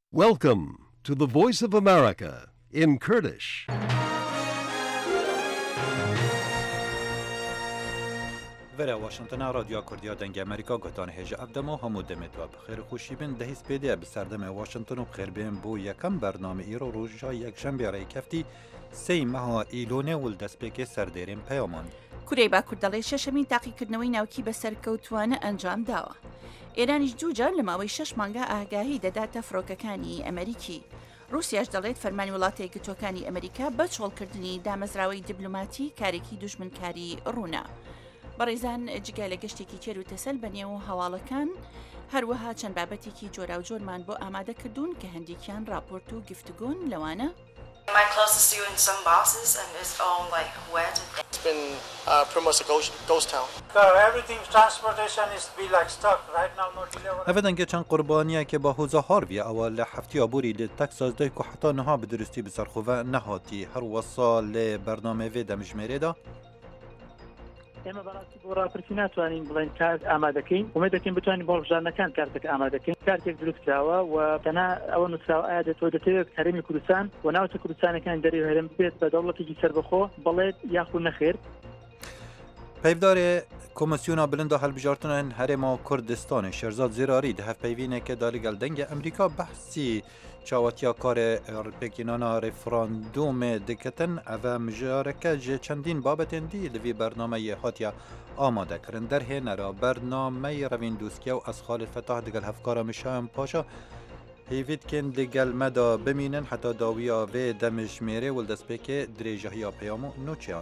Welcome to the Voice of America in Kurdish. ورا واشنطن رادیو کردیا دنگ امریکا گتان هجا افدمو همو دمت و بخیر خوشی بین دهیس پیده بسردم واشنطن و بخیر بین بو یکم برنامه ایرو روژا یک شنبه رای کفتی سی ماه ایلونه ولدست پیک سردیرین پیامان کوری با کوردەڵێ شەشەمین تاقیکردنەوەی ناوکی بەسەرکەوتوانە ئەنجام داوە. ئێرانیش دووجار لە ماوەی 6 مانگە ئاگاهی دەداتە فڕۆکەکانی ئەمریکی. رووسیاش دەڵێت فەرمانی وڵاتە یەکگرتووەکانی ئەمریکا بە چۆڵکردنی دامەزراوەی دیبلۆماتی کارێکی دوژمنکاری ڕوونا. بەڕێزان جگە لە گەشتێکی چێر و تەسەل بەنێو هەواڵەکان هەروەها چەند بابەتێکی جۆرا و جۆرمان بۆ ئامادە کردوون کە هەندێکیان راپۆرت و گفتگۆن لەوانە. My closest student, some bosses, and it's all like wet. It's been pretty much a ghost town. Everything transportation is be like stuck right now. No delay. هفدن که چند قربانیه که با حوزه هاروی اول هفتی عبوری لتکساس دای که حتی نها بدرستی بسرخوه نهاتی هر وصال برنامه وی دمجمره دا ئێمە بەڕاستی بۆ ڕاپرسی ناتوانین بڵێن کات ئامادەکەین ومێ دەکەین بتوانین بۆ هەڵبژاردنەکان کارتێک ئامادەکەین کارتێک دروست کراوە و تەنها ئەوە نووسراوە ئایا دەتوێت هەرێمی کوردستان و ناوچە کوردستانەکان دەری هەرێم بێت بە دەوڵەتێکی سەربەخۆ بڵێت یاخود نەخێر. پیفدار کمیسیونا بلند هەڵبژاردنên هەرێما کوردستان شێرزاد زێراری دهف پەیوینێکە دا لەگەڵ دەنگە ئەمریکا بەحسی چاوەتیا کارێ پێکینانا ڕێفراندۆمێ دکەتن ئەڤە مژارەکە ژێ چەندین بابەتێن دی لەوی بەرنامەیە هاتیە ئامادەکردن دەرهێنەرە بەرنامەی ڕەڤیندوسکیە و ئەس خالد فەتاح دەگەڵ هەفکارە مشایان پاشا هیویدکن دەگەڵ مەدا بمینن حتا داویە وێ دەمژمێرێ وەلدەستپێکێ درێژەهیا پەیام و نوچیان.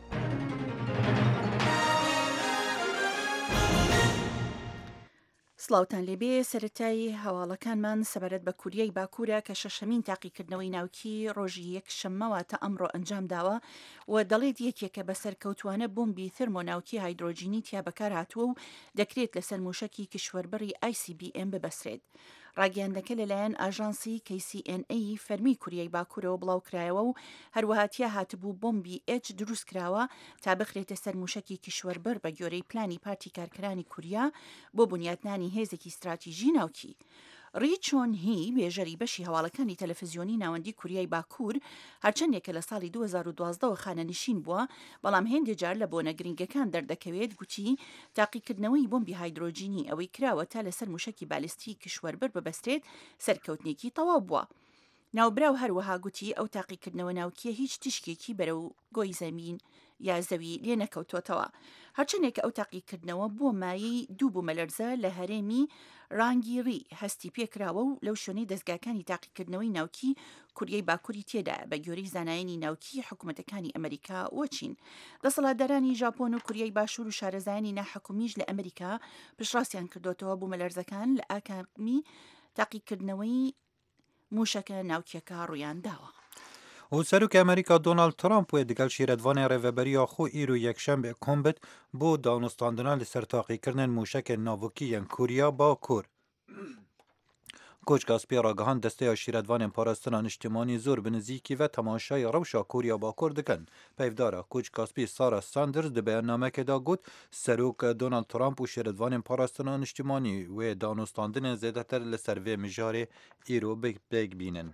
سڵاوتان لێبێ سەرەتایی هەواڵەکانمان سەبارەت بە کوریای باکوورە کە شەشەمین تاقیکردنەوەی ناوکی ڕۆژی یەک شەممەوە تا ئەمڕۆ ئەنجام داوە و دەڵێت یەکێکە بەسەر کەوتوانە بۆمبی ترمۆناوکی هایدرۆجینی تیا بەکار هاتووە و دەکرێت لەسەر موشکی کشوەربەری ICBM ببەسرێت. ڕاگەیاندەکە لەلایەن ئاژانسی KCNA فەرمی کوریای باکوورەوە بڵاوکرایەوە و هەروەهاتیا هاتبوو بۆمبی H دروست کراوە تا بخرێتە سەر موشکی کشوەربەر بە گۆرەی پلانی پارتی کارکرانی کوریا بۆ بنیاتنانی هێزێکی استراتیژی ناوکی. ڕی چۆن هی بێژەری بەشی هەواڵەکانی تەلەڤیزیۆنی ناوەندی کوریای باکوور هەرچەندێکە لە ساڵی 2012 خانەنشین بووە بەڵام هێندێ جار لە بۆنە گرنگەکان دەردەکەوێت گوتی تاقیکردنەوەی بۆمبی هایدرۆجینی ئەوەی کراوە تا لەسەر موشکی بالستی کشوەربەر ببەسترێت سەرکەوتنێکی تەواو بووە. ناوبراو هەروەها گوتی ئەو تاقیکردنەوە ناوکیە هیچ تشکێکی بەرەو گۆی زەمین یا زەوی لێ نەکەوتۆتەوە. هەرچەندێکە ئەو تاقیکردنەوە بۆ مایی دوو بوومەلەرزە لە هەرێمی ڕانگی ڕی هەستی پێکراوە و لەو شوێنەی دەستگاکانی تاقیکردنەوەی ناوکی کوریای باکووری تێدا بە گۆرەی زانایانی ناوکی حکوومەتەکانی ئەمریکا وەچین. دەسەڵاتدارانی ژاپۆن و کوریای باشوور و شارەزایانی ناحکومیش لە ئەمریکا پشتڕاستیان کردوتەوە بوومەلەرزەکان لە ئاکامی تاقیکردنەوەی موشەکە ناوکیەکە ڕوویان داوە. و سەرۆک ئەمریکا دۆناڵد ترامپ وێ دەگەڵ شیرەتوانێ ڕێڤەبەریە خۆ ئیر و یەکشەمبێ کۆمبت بۆ دانوستاندنا لەسەر تاقیکردنên موشکên ناوکیên کوریا باکوور. کۆچکاسپی ڕاگەهاند دەستەیە شیرەتوانên پاراستنا نیشتیمانی زۆر بنزیکی و تەماشای ڕەوشا کوریا باکوور دکەن. پەیڤدارە کۆچکاسپی سارا ساندرز di بەیاننامەکەدا گوت سەرۆک دۆناڵد ترامپ و شیرەتوانên پاراستنا نیشتیمانی wê danûstandinên zêdetir li ser vê mijarê îro bêk bînin.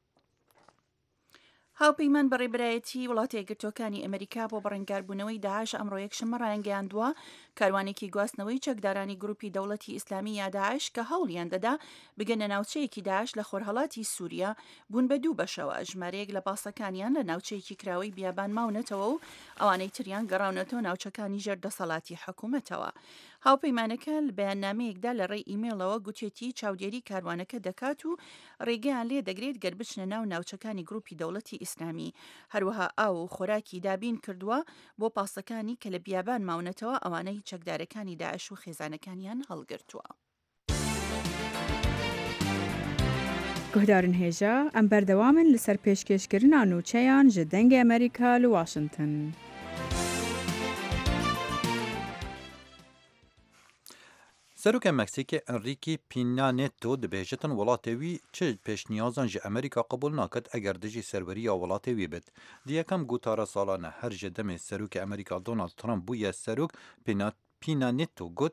هاوپەیمان بەڕێبەرایەتی وڵاتی یەکگرتووەکانی ئەمریکا بۆ بەڕێنگاربوونەوەی داعش ئەمڕۆ یەکشەممە ڕایانگەیاندووە کاروانێکی گواستنەوەی چەکدارانی گروپی دەوڵەتی ئیسلامی یا داعش کە هەوڵیان دەدا بگەنە ناوچەیەکی داعش لە خۆرهەڵاتی سووریا بوون بە دوو بەشەوە ژمارەیەک لە پاسەکانیان لە ناوچەیەکی کراوەی بیابان ماونەتەوە و ئەوانەی تریان گەڕاونەتەوە ناوچەکانی ژێردەسەڵاتی حکوومەتەوە. هاوپەیمانەکە لە بەیاننامەیەکدا لە ڕێی ئیمێڵەوە گوتێتی چاودێری کاروانەکە دەکات و ڕێگەیان لێ دەگرێت گەربچنە ناو ناوچەکانی گروپی دەوڵەتی ئیسلامی. هەروەها ئاو و خۆراکی دابین کردووە بۆ پاسەکانی کە لە بیابان ماونەتەوە ئەوانەی چەکدارەکانی داعش و خێزانەکانیان هەڵگرتووە. گوهدارن هێژە ئەم بەردەوامن لەسەر پێشکەشکردنا نووچەیان ji dengê ئەمریکا li Washington. سەرۆکە مەکسیکê Enrique Peña Nieto dibêjetin welatê wî çi pêşniyazan ji Amerîka qebûl naket eger dijî serweriya welatê wî bit. Di yekem gotara salan her ji demê serokê Amerîka Donald Trump bûye serok Peña Nieto got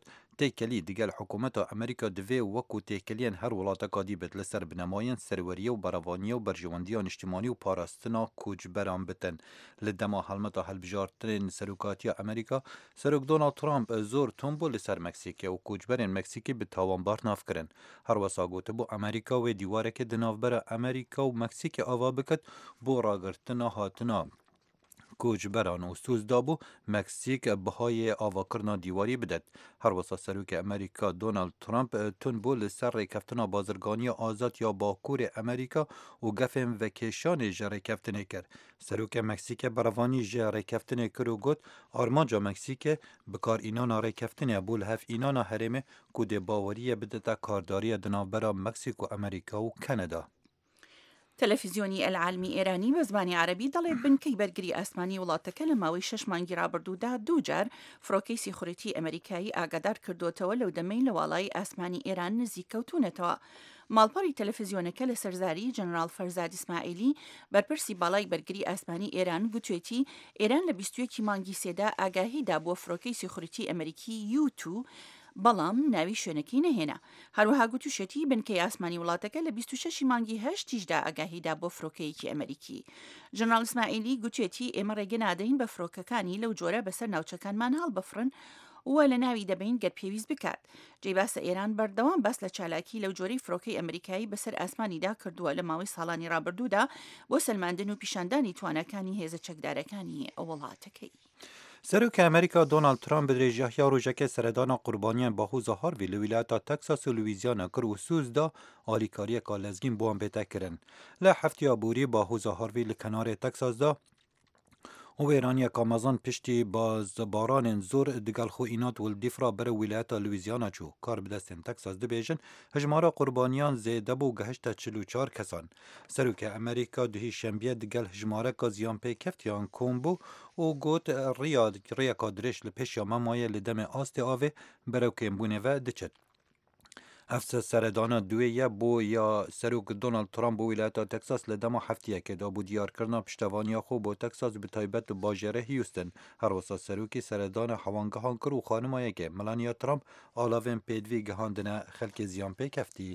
تێکەلی دیگەل حکوومەتە ئەمریکا divê وەکو تێکەلیان هەر وڵاتەکە دیبێت لەسەر بنەمایەن سەروەریە و بەڕەوانیە و بەرژەوەندیە نیشتیمانی و پاراستنا کوچبەران بتن لە دەما هەڵمەتە هەڵبژارتنên سەرۆکاتیە ئەمریکا سەرۆک دۆناڵد ترامپ زۆر تۆم بوو لەسەر مەکسیکê û کوچبەرên مەکسیکی bi tawanbar navkirin. Herwesa gotibû Amerîka wê dîwarekê di navbera Amerîka û Meksikê ava biket bo ragirtina hatina کوچبەران و سوز دابوو مەکسیک بەهای ئاواکردنا دیواری بدەت. هەروەسا سەرۆکی ئەمریکا دۆناڵد ترامپ تون بوو لەسەر ڕێکەفتنا بازرگانیە ئازاد یا باکوورê ئەمریکا و گەفên vekêşanê ji ڕێکەفتنê kir. Serokê Meksikê berevانî ji rêkeftinê kir û got armanca Meksikê bikarînana rêkeftinê bû li hev înana herêmê ku dê baweriye bidete kardariya di navbera Meksîk û Amerîka û Kanada. تەلەڤیزیۆنی ئەلعالمی ئێرانی بە زمانی عەرەبی دەڵێت بنکەی بەرگری ئاسمانی وڵاتەکە لە ماوەی 6 مانگی ڕابردوودا دووجار فڕۆکەی سیخورەتی ئەمریکایی ئاگادار کردوتەوە لەو دەمەی لە واڵای ئاسمانی ئێران نزیک کەوتونەتەوە. ماڵپەڕی تەلەڤیزیۆنەکە لە سەرزاری جەنەرال فەرزاد ئیسماعیلی بەرپرسی باڵای بەرگری ئاسمانی ئێران گوتوێتی ئێران لە 21 مانگی سێدا ئاگاهیدا بۆ فڕۆکەی سیخورەتی ئەمریکی U2 بەڵام ناوی شوێنەکەی نەهێنا. هەروەها گوتوشێتی بنکەی ئاسمانی وڵاتەکە لە 26 مانگی هەشتیشدا ئاگاهیدا بۆ فڕۆکەیەکی ئەمریکی. ژەنەرال ئیسماعیلی گوتوێتی ئێمە ڕێگە نادەین بە فڕۆکەکانی لەو جۆرە بەسەر ناوچەکانمان هەڵبەفڕن وە لە ناوی دەبین گەر پێویست بکات. جێباسە ئێران بەردەوام باس لە چالاکی لەو جۆرەی فڕۆکەی ئەمریکایی بەسەر ئاسمانیدا کردووە لە ماوەی ساڵانی ڕابردوودا بۆ سەلماندن و پیشاندانی توانەکانی هێزە چەکدارەکانی وڵاتەکەی. سەرۆکی ئەمریکا دۆناڵد ترامپ bi dirêjiya rojekê seredana qurbaniyan Bahûza Harvey li wîlayeta Texas û Louisiana kir û Sûzda alîkariyeka lezgîn bo wan bête kirin. Li heftiya borî Bahûza Harvey li kenarê Texas da û wêraniyeka mezan piştî bazbaranên zor digel xwînat û dîfra bere wîlayeta Louisiana çû. Kar bi destên Texas dibêjin hejmara qurbaniyan zêde bû gehişte 44 kesan. Serokê Amerîka dihî şembiye digel hejmareka ziyanpêkeftiyan kom bû û got rêyeka dirêj li pêşiya memayê li demê astê avê berewkên bûnê ve diçit. Ev seredana duê ye bû ya Serok Donald Trump bû wîlayeta Texas li dema heftiyekê da bû diyarkirina piştevaniya xwe bo Texas bi taybet li bajêrê Houston. Herwesa serokê seredana hewangehan kir û xanimayekê Melania Trump alavên pêdivî gihandine xelkê ziyanpêkeftî.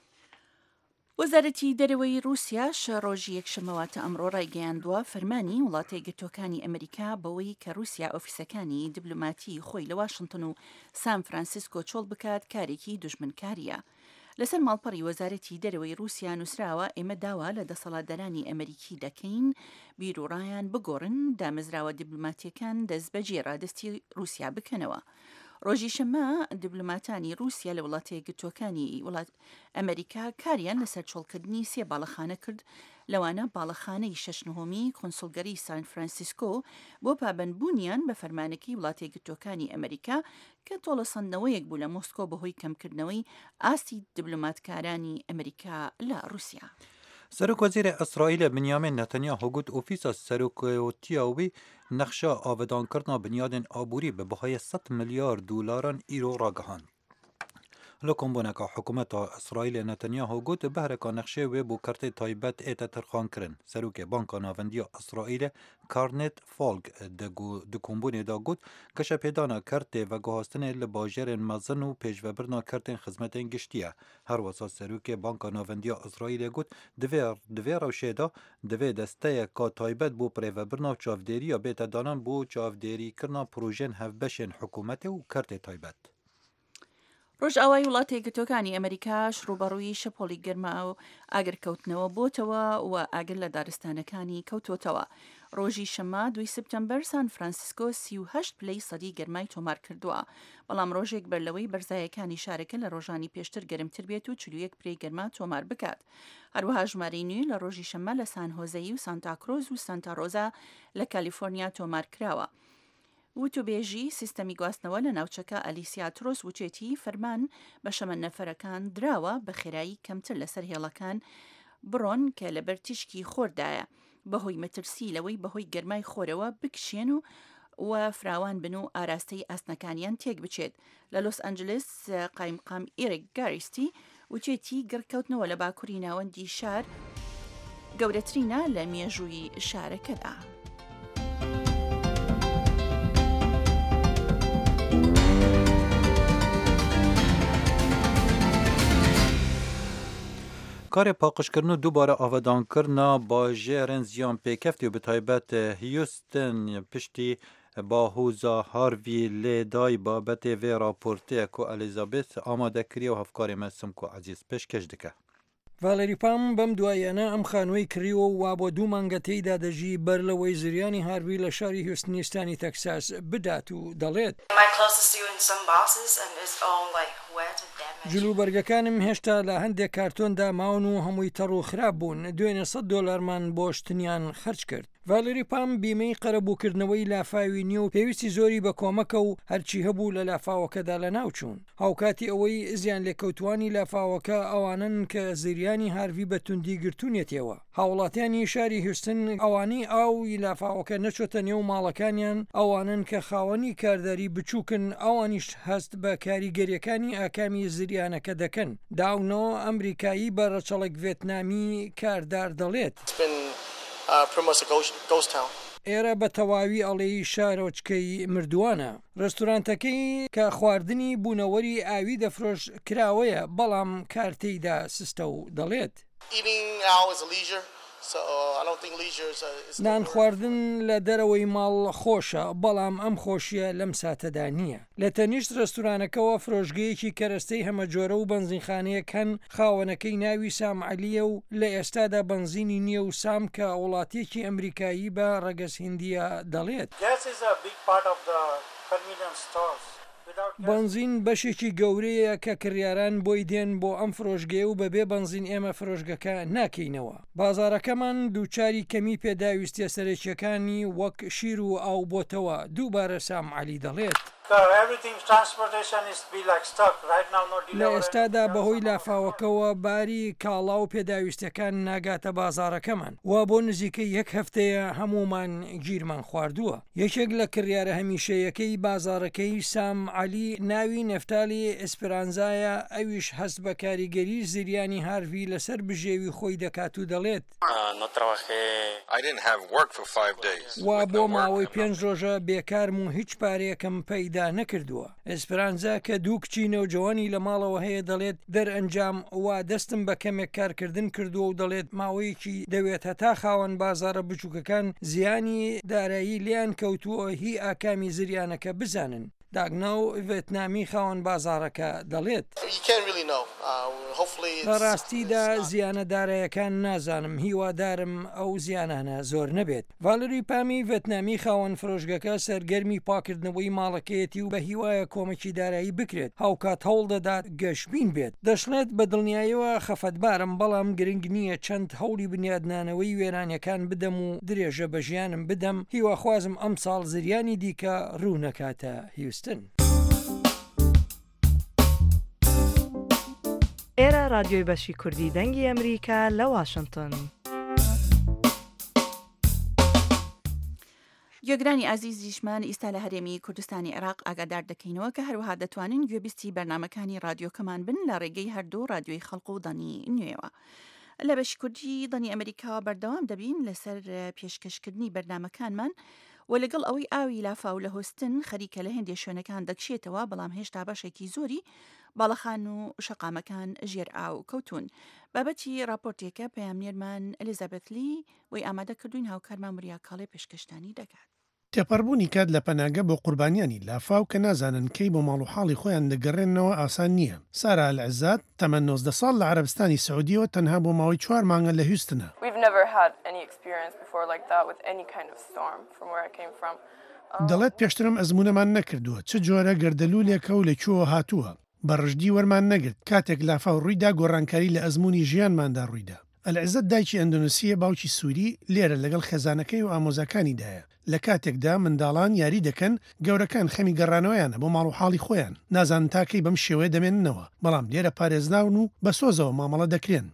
وەزارەتی دەرەوەی رووسیاش ڕۆژی یەکشەمەواتە ئەمڕۆ ڕایگەیاندووە فەرمانی وڵاتە یەکگرتووەکانی ئەمریکا بەوەی کە رووسیا ئۆفیسەکانی دیبلۆماتی خۆی لە واشنگتن و سان فرانسیسکۆ چۆڵ بکات کارێکی دوژمنکاریە. لەسەر ماڵپەڕی وەزارەتی دەرەوەی رووسیا نووسراوە ئێمە داوا لە دەسەڵاتدارانی ئەمریکی دەکەین بیرروڕایان بگۆڕن دامەزراوە دیبلۆماتیەکان دەست بەجێ ڕادستی رووسیا بکەنەوە. ڕۆژی شەمە دیبلۆماتانی رووسیا لە وڵاتە یەکگرتووەکانی وڵات ئەمریکا کاریان لەسەر چۆڵکردنی سێ باڵەخانە کرد لەوانە باڵەخانەی شەشنهۆمی کۆنسڵگەری سان فرانسیسکۆ بۆ پابەندبوونیان بە فەرمانەکەی وڵاتە یەکگرتووەکانی ئەمریکا کە تۆڵەسەندنەوەیەک بوو لە مۆسکۆ بەهۆی کەمکردنەوەی ئاستی دیبلۆماتکارانی ئەمریکا لە رووسیا. Serok Wezîrê İsraîlê Binyamin Netanyahu got ofîsa seroketiya wî nexşa avedankirina binyadên aborî bi bihayê 100 milyar $, îro ragihand. Li komboneka hikûmeta İsraîlê Netanyahu got behreka nexşê wê bû kertê taybet ête tirxankirin. Serokê Banka Navendiya İsraîlê Karnet Falk di kombonê da got keşepêdana kertê veguhastinê li bajêrên mezin û pêşvebirina kertên xizmetên giştî ye. Her wisa Serokê Banka Navendiya İsraîlê got divê rewşê da divê desteyeka taybet bû pirêvebirina çavdêriya bête danan bû çavdêrîkirina projeyên hevbeşên hikûmetê û kertê taybet. ڕۆژئاوای وڵاتە یەکگرتووەکانی ئەمریکاش ڕوبەڕووی شەپۆلی گەرما و ئاگرکەوتنەوە بۆتەوە و ئاگر لە دارستانەکانی کەوتۆتەوە. ڕۆژی شەمە 2 سپتەمبەر سان فرانسیسکۆ 38 پلەی سەدی گەرمای تۆمار کردووە. بەڵام ڕۆژێک بەرلەوەی بەرزایەکانی شارەکە لە ڕۆژانی پێشتر گەرمتر بێت و 41 پلەی گەرما تۆمار بکات. هەروەها ژمارەی نوێ لە ڕۆژی شەمە لە سان هۆزەی و سانتاکرۆز و سانتا ڕۆزا لە کالیفۆرنیا تۆمار کراوە. وتوبێژی سیستەمی گواستنەوە لە ناوچەکە ئەلیسیا ترۆس وچێتی فەرمان بە شەمە نەفەرەکان دراوە بە خێرایی کەمتر لەسەر هێڵەکان بڕۆن کە لەبەر تیشکی خۆردایە بەهۆی مەترسی لەوەی بەهۆی گەرمای خۆرەوە بکشێن و فراوان بن و ئاراستەی ئاسنەکانیان تێک بچێت. لە لۆس ئەنجلس قایمقام ئێرێک گاریستی وچێتی گەڕکەوتنەوە لە باکووری ناوەندی شار گەورەترینە لە مێژووی شارەکەدا. هەفکارێ پاقشکردن و دووبارە ئاڤادانکردنا باژێرên ziyan pêkeftiye bi taybet Houston piştî Bahuza Harvey lê dayî babetê vê raporteyek ku Elizabeth amade kiriye û hevkarê me Simko Ezîz pêşkêş dike. ڤالێری پام بەم دوایانە ئەم خانووی کڕیوە و وا بۆ 2 مانگە تێیدا دەژی بەر لەوەی زریانی هاروی لە شاری هیوستنیستانی تەکساس بدات و دەڵێت جلوبەرگەکانم هێشتا لە هەندێک کارتۆندا ماون و هەمووی تەڕ و خراپ بوون دوێنێ $100 بۆ شتنیان خەرج کرد. ڤالێری پام بیمەی قەرەبووکردنەوەی لافاوی نییە و پێویستی زۆری بە کۆمەکە و هەرچی هەبوو لە لافاوەکەدا لە ناوچوون. هاوکاتی ئەوەی زیان لێکەوتوانی لافاوەکە ئەوانن کە زریانی هاروی بە توندی گرتوونێتەوە. هاوڵاتیانی شاری هیوستن ئەوانەی ئاوی لافاوەکە نەچۆتە نێو ماڵەکانیان ئەوانن کە خاوەنی کارداری بچووکن ئەوانیش هەست بە کاریگەریەکانی ئاکامی زریانەکە دەکەن. داونەوە ئەمریکایی بە ڕەچەڵک ڤێتنامی کاردار دەڵێت. ئێرە بە تەواوی ئەڵێی شارۆچکەی مردووانە. ڕێستورانتەکەی کە خواردنی بوونەوەری ئاوی دەفرۆش کراوەیە بەڵام کارتەیدا سستە و دەڵێت. نان خواردن لە دەرەوەی ماڵ خۆشە بەڵام ئەم خۆشیە لەم ساتەدا نییە. لە تەنیشت ڕێستورانەکەەوە فرۆژگەیەکی کەرەستەی هەمەجۆرە و بەنزینخانەیەک هەن خاوەنەکەی ناوی سام عەلیە و لە ئێستادا بەنزینی نییە و سام کە وڵاتیەکی ئەمریکایی بە ڕەگەز هیندیە دەڵێت. بەنزین بەشێکی گەورەیە کە کڕیاران بۆی دێن بۆ ئەم فرۆژگەیە و بەبێ بەنزین ئێمە فرۆژگەکە ناکەینەوە. بازارەکەمان دووچاری کەمی پێداویستە سەرەکیەکانی وەک شیر و ئاو بۆتەوە دووبارە سام عەلی دەڵێت. لە ئێستادا بەهۆی لافاوەکەوە باری کاڵا و پێداویستەکان ناگاتە بازارەکەمان وا بۆ نزیکەی 1 هەفتەیە هەمومان گیرمان خواردووە. یەکێک لە کڕیارە هەمیشەیەکەی بازارەکەی سام عەلی ناوی نەفتالی ئێسپرانزایە ئەویش هەست بە کاریگەری زریانی هاروی لەسەر بژێوی خۆی دەکات و دەڵێت وا بۆ ماوەی 5 ڕۆژە بێکارم و هیچ پارێکم پەیدا نەکردووە. ئێسپرانزا کە 2 کچی نەوجەوانی لە ماڵەوە هەیە دەڵێت دەرئەنجام وا دەستم بە کەمێک کارکردن کردووە و دەڵێت ماوەیەکی دەوێت هەتا خاوەن بازارە بچووکەکان زیانی دارایی لیان کەوتووە هی ئاکامی زریانەکە بزانن. داگناو ڤێتنامی خاوەن بازارەکە دەڵێت لە ڕاستیدا زیانەدارایەکان نازانم هیوادارم ئەو زیانانە زۆر نەبێت. ڤالێری پامی ڤێتنامی خاوەن فرۆژگەکە سەرگەرمی پاکردنەوەی ماڵەکەیەتی و بە هیوایە کۆمەکی دارایی بکرێت هاوکات هەوڵ دەدات گەشتبین بێت. دەشڵێت بە دڵنیاییەوە خەفەتبارم بەڵام گرنگ نییە چەند هەوڵی بنیادنانەوەی وێرانیەکان بدەم و درێژە بە ژیانم بدەم هیواخوازم ئەم ساڵ زریانی دیکە ڕوو نەکاتە هیوستن. ئێرە رادیۆی بەشی کوردی دەنگی ئەمریکا لە واشنگتن. گوێگرانی ئازیزیشمان ئیستا لە هەرێمی کوردستانی عێراق ئاگادار دەکەینەوە کە هەروەها دەتوانین گوێبیستی بەرنامەکانی رادیۆکەمان بن لە ڕێگەی هەردوو رادیۆی خەڵق و دەنی نوێوە. لە بەشی کوردی دەنی ئەمریکا بەردەوام دەبین لەسەر پێشکەشکردنی بەرنامەکانمان و لەگەڵ ئەوەی ئاوی لافاو لە هۆستن خەریکە لە هێندێ شوێنەکان دەکشێتەوە بەڵام هێشتا بەشێکی زۆری باڵەخان و شەقامەکان ژێر ئاو کەوتون. بابەتی راپۆرتێکە پەیامنێرمان ئەلیزابێت لی وی ئامادە کردوین هاوکارمان مریا کاڵێ پێشکەشتانی دەکات. تێپەڕبوونی کات لە پەناگە بۆ قوربانیانی لافاو کە نازانن کەی بۆ ماڵ و حاڵی خۆیان دەگەڕێنەوە ئاسان نییە. سارا العزات تەمەن 19 ساڵ لە عەرەبستانی سعودیەوە تەنها بۆ ماوەی 4 مانگە لە هیوستنە. دەڵێت پێشترم ئەزمونەمان نەکردووە چ جۆرە گەردەلوولێکە و لەکوێوە هاتووە. بەڕژدی وەرمان نەگرت کاتێک لافاو ڕوویدا گۆڕانکاری لە ئەزمموی ژیانماندا ڕوویدا. ئەلعزت دایکی ئەندونوسیە باوکی سووری لێرە لەگەڵ خێزانەکەی و ئامۆزەکانیدایە. لە کاتێکدا منداڵان یاری دەکەن گەورەکان خەمی گەڕانەوەیانە بۆ ماڵ و حاڵی خۆیان نازان تاکەی بەم شێوەیە دەمێننەوە بەڵام لێرە پارێزناون و بە سۆزەوە مامەڵە دەکرێن.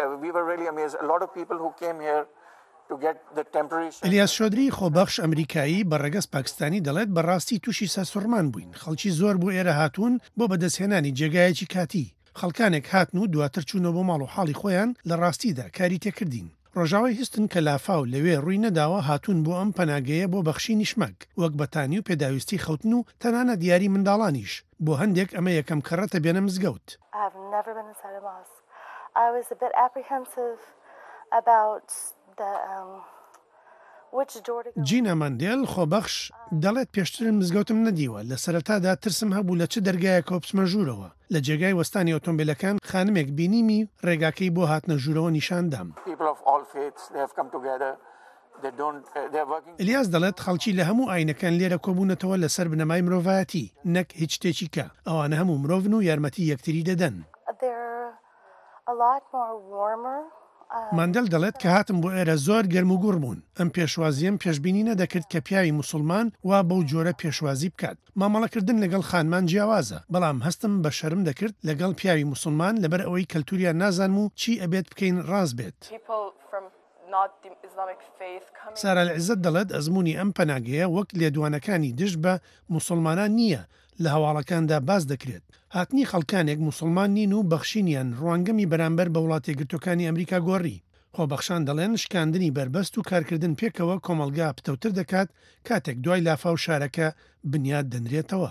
ئەلیاس شۆدری خۆبەخش ئەمریکایی بە ڕێگەز پاکستانی دەڵێت بەڕاستی تووشی سەرسوڕمان بووین خەڵکی زۆر بۆ ئێرە هاتوون بۆ بەدەستهێنانی جێگایەکی کاتی خەڵکانێک هاتن و دواتر چوونەوە بۆ ماڵ و حاڵی خۆیان لە ڕاستیدا کاری تێکردین. ڕۆژاوای هیستن کە لافاو لەوێ ڕووی نەداوە هاتوون بۆ ئەم پەناگەیە بۆ بەخشینی شمەک وەک بەتانی و پێداویستی خەوتن و تەنانە دیاری منداڵانیش بۆ هەندێک ئەمە یەکەم کەڕەتە بێنە مزگەوت. I was a bit apprehensive about the which door to go. جینا ماندێل خۆبەخش دەڵێت پێشترم مزگەوتم نەدیوە لە سەرەتادا ترسم هەبوو لە چ دەرگایەکە بچمە ژوورەوە لە جێگای وەستانی ئۆتۆمبیلەکان خانمێک بینیمی ڕێگاکەی بۆ هاتنە ژوورەوە نیشاندام. ئلیاس دەڵێت خەڵکی لە هەموو ئاینەکان لێرە کۆبوونەتەوە لەسەر بنەمای مرۆڤایەتی نەک هیچ شتێکی کە ئەوانە هەموو مرۆڤن و یارمەتی یەکتری دەدەن. ماندەل دەڵێت کە هاتم بۆ ئێرە زۆر گەرم و گوڕ بوون ئەم پێشوازیم پێشبینی نەدەکرد کە پیاوی موسڵمان وا بەو جۆرە پێشوازی بکات مامەڵەکردن لەگەڵ خانمان جیاوازە بەڵام هەستم بە شەرم دەکرد لەگەڵ پیاوی موسڵمان لەبەر ئەوەی کەلتوریان نازانم و چی ئەبێت بکەین ڕاست بێت. سارا العیزەت دەڵێت ئەزمموی ئەم پەناگەیە وەک لێدوانەکانی دژ بە موسڵمانان نییە لە هەواڵەکاندا باز دەکرێت. هاتنی خەڵکانێک موسڵمان نین و بەخشینیان ڕوانگەمی بەرامبەر بە وڵاتی گرتوەکانی ئەمریکا گۆڕی. خۆبەخشان دەڵێن شکاندنی بربەست و کارکردن پێکەوە کۆمەلگا پتەوتر دەکات کاتێک دوای لافاو شارەکە بنیاد دەنرێتەوە.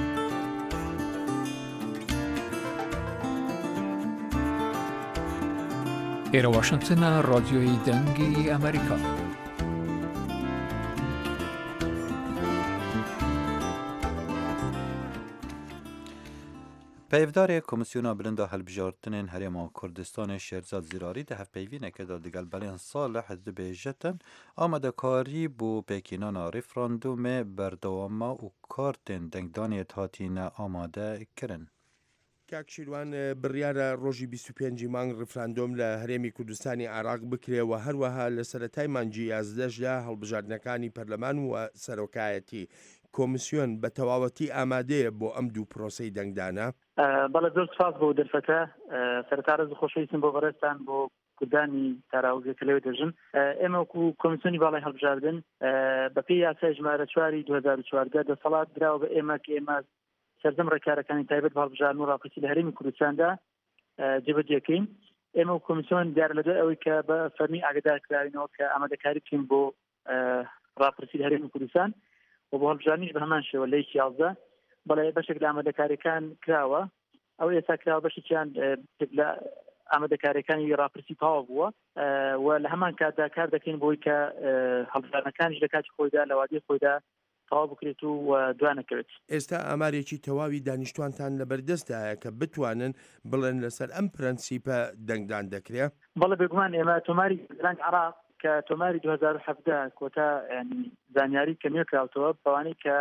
ئێرە واشنگتنە ڕادیۆی دەنگی ئەمریکا. پەیڤدارێ کۆمسیۆنا بلندا هەڵبژارتنên Herêma Kurdistanê Şêrzad Zîrarî di hevpeyvîneke da digel belên sal hez dibêjetin amadekarî bû pêkînana referandûmê berdewama û kartên dengdaniyê hatîne amade kirin. کاکشیروان بڕیارە ڕۆژی 25 مانگ ڕفراندۆم لە هەرێمی کوردستانی عراق بکرێەوە هەروەها لە سەرەتای مانگی 11دا هەڵبژاردنەکانی پەرلەمان و سەرۆکایەتی کۆمیسیۆن بە تەواوەتی ئامادەیە بۆ ئەم دوو پرۆسەی دەنگدانە. بەڵێ زۆر سپاس بۆ دەرفەتە سەرەتا ڕێز خۆشەویستم بۆ بەڕێستان بۆ کوردانی تاراوزێکە لەوێ دەژن. ئێمە وەکو کۆمیسیۆنی باڵای هەڵبژاردن بەپێی یاسای ژمارە 4 2014 دەسەڵات دراوە بە ئێمە کە ئێمە سەردەم ڕێکارەکانی تایبەت هەڵبژاردن و ڕاپرسی لە هەرێمی کوردستاندا جێبەجێکەین. ئێمە و کۆمیسیۆن دیارە لەدەر ئەوەی کە بە فەرمی ئاگادارکراوینەوە کە ئامادەکاری بکەین بۆ ڕاپرسی لە هەرێمی کوردستان و بۆ هەڵبژاردنیش بە هەمان شێوە لەی 11 بەڵێ بەشێک لە ئامادەکاریەکان کراوە ئەو ئێستا کراوە بەشێکیان لە ئامادەکاریەکانی ڕاپرسی تەواو بووە و لە هەمان کاتدا کار دەکەین بۆی کە هەڵبژاردنەکانیش لە کاتی خۆیدا لە وادەی خۆیدا تەواو بکرێت و دوانەکەوێت. ئێستا ئامارێکی تەواوی دانیشتوانتان لەبەردەستدایە کە بتوانن بڵێن لەسەر ئەم پرەنسیپە دەنگدان دەکرێت. بەڵێ بێگومان ئێمە تۆماری گرنگ عراق کە تۆماری 2017 کۆتا زانیاری کەمیە کراوتەوە بەوانەی کە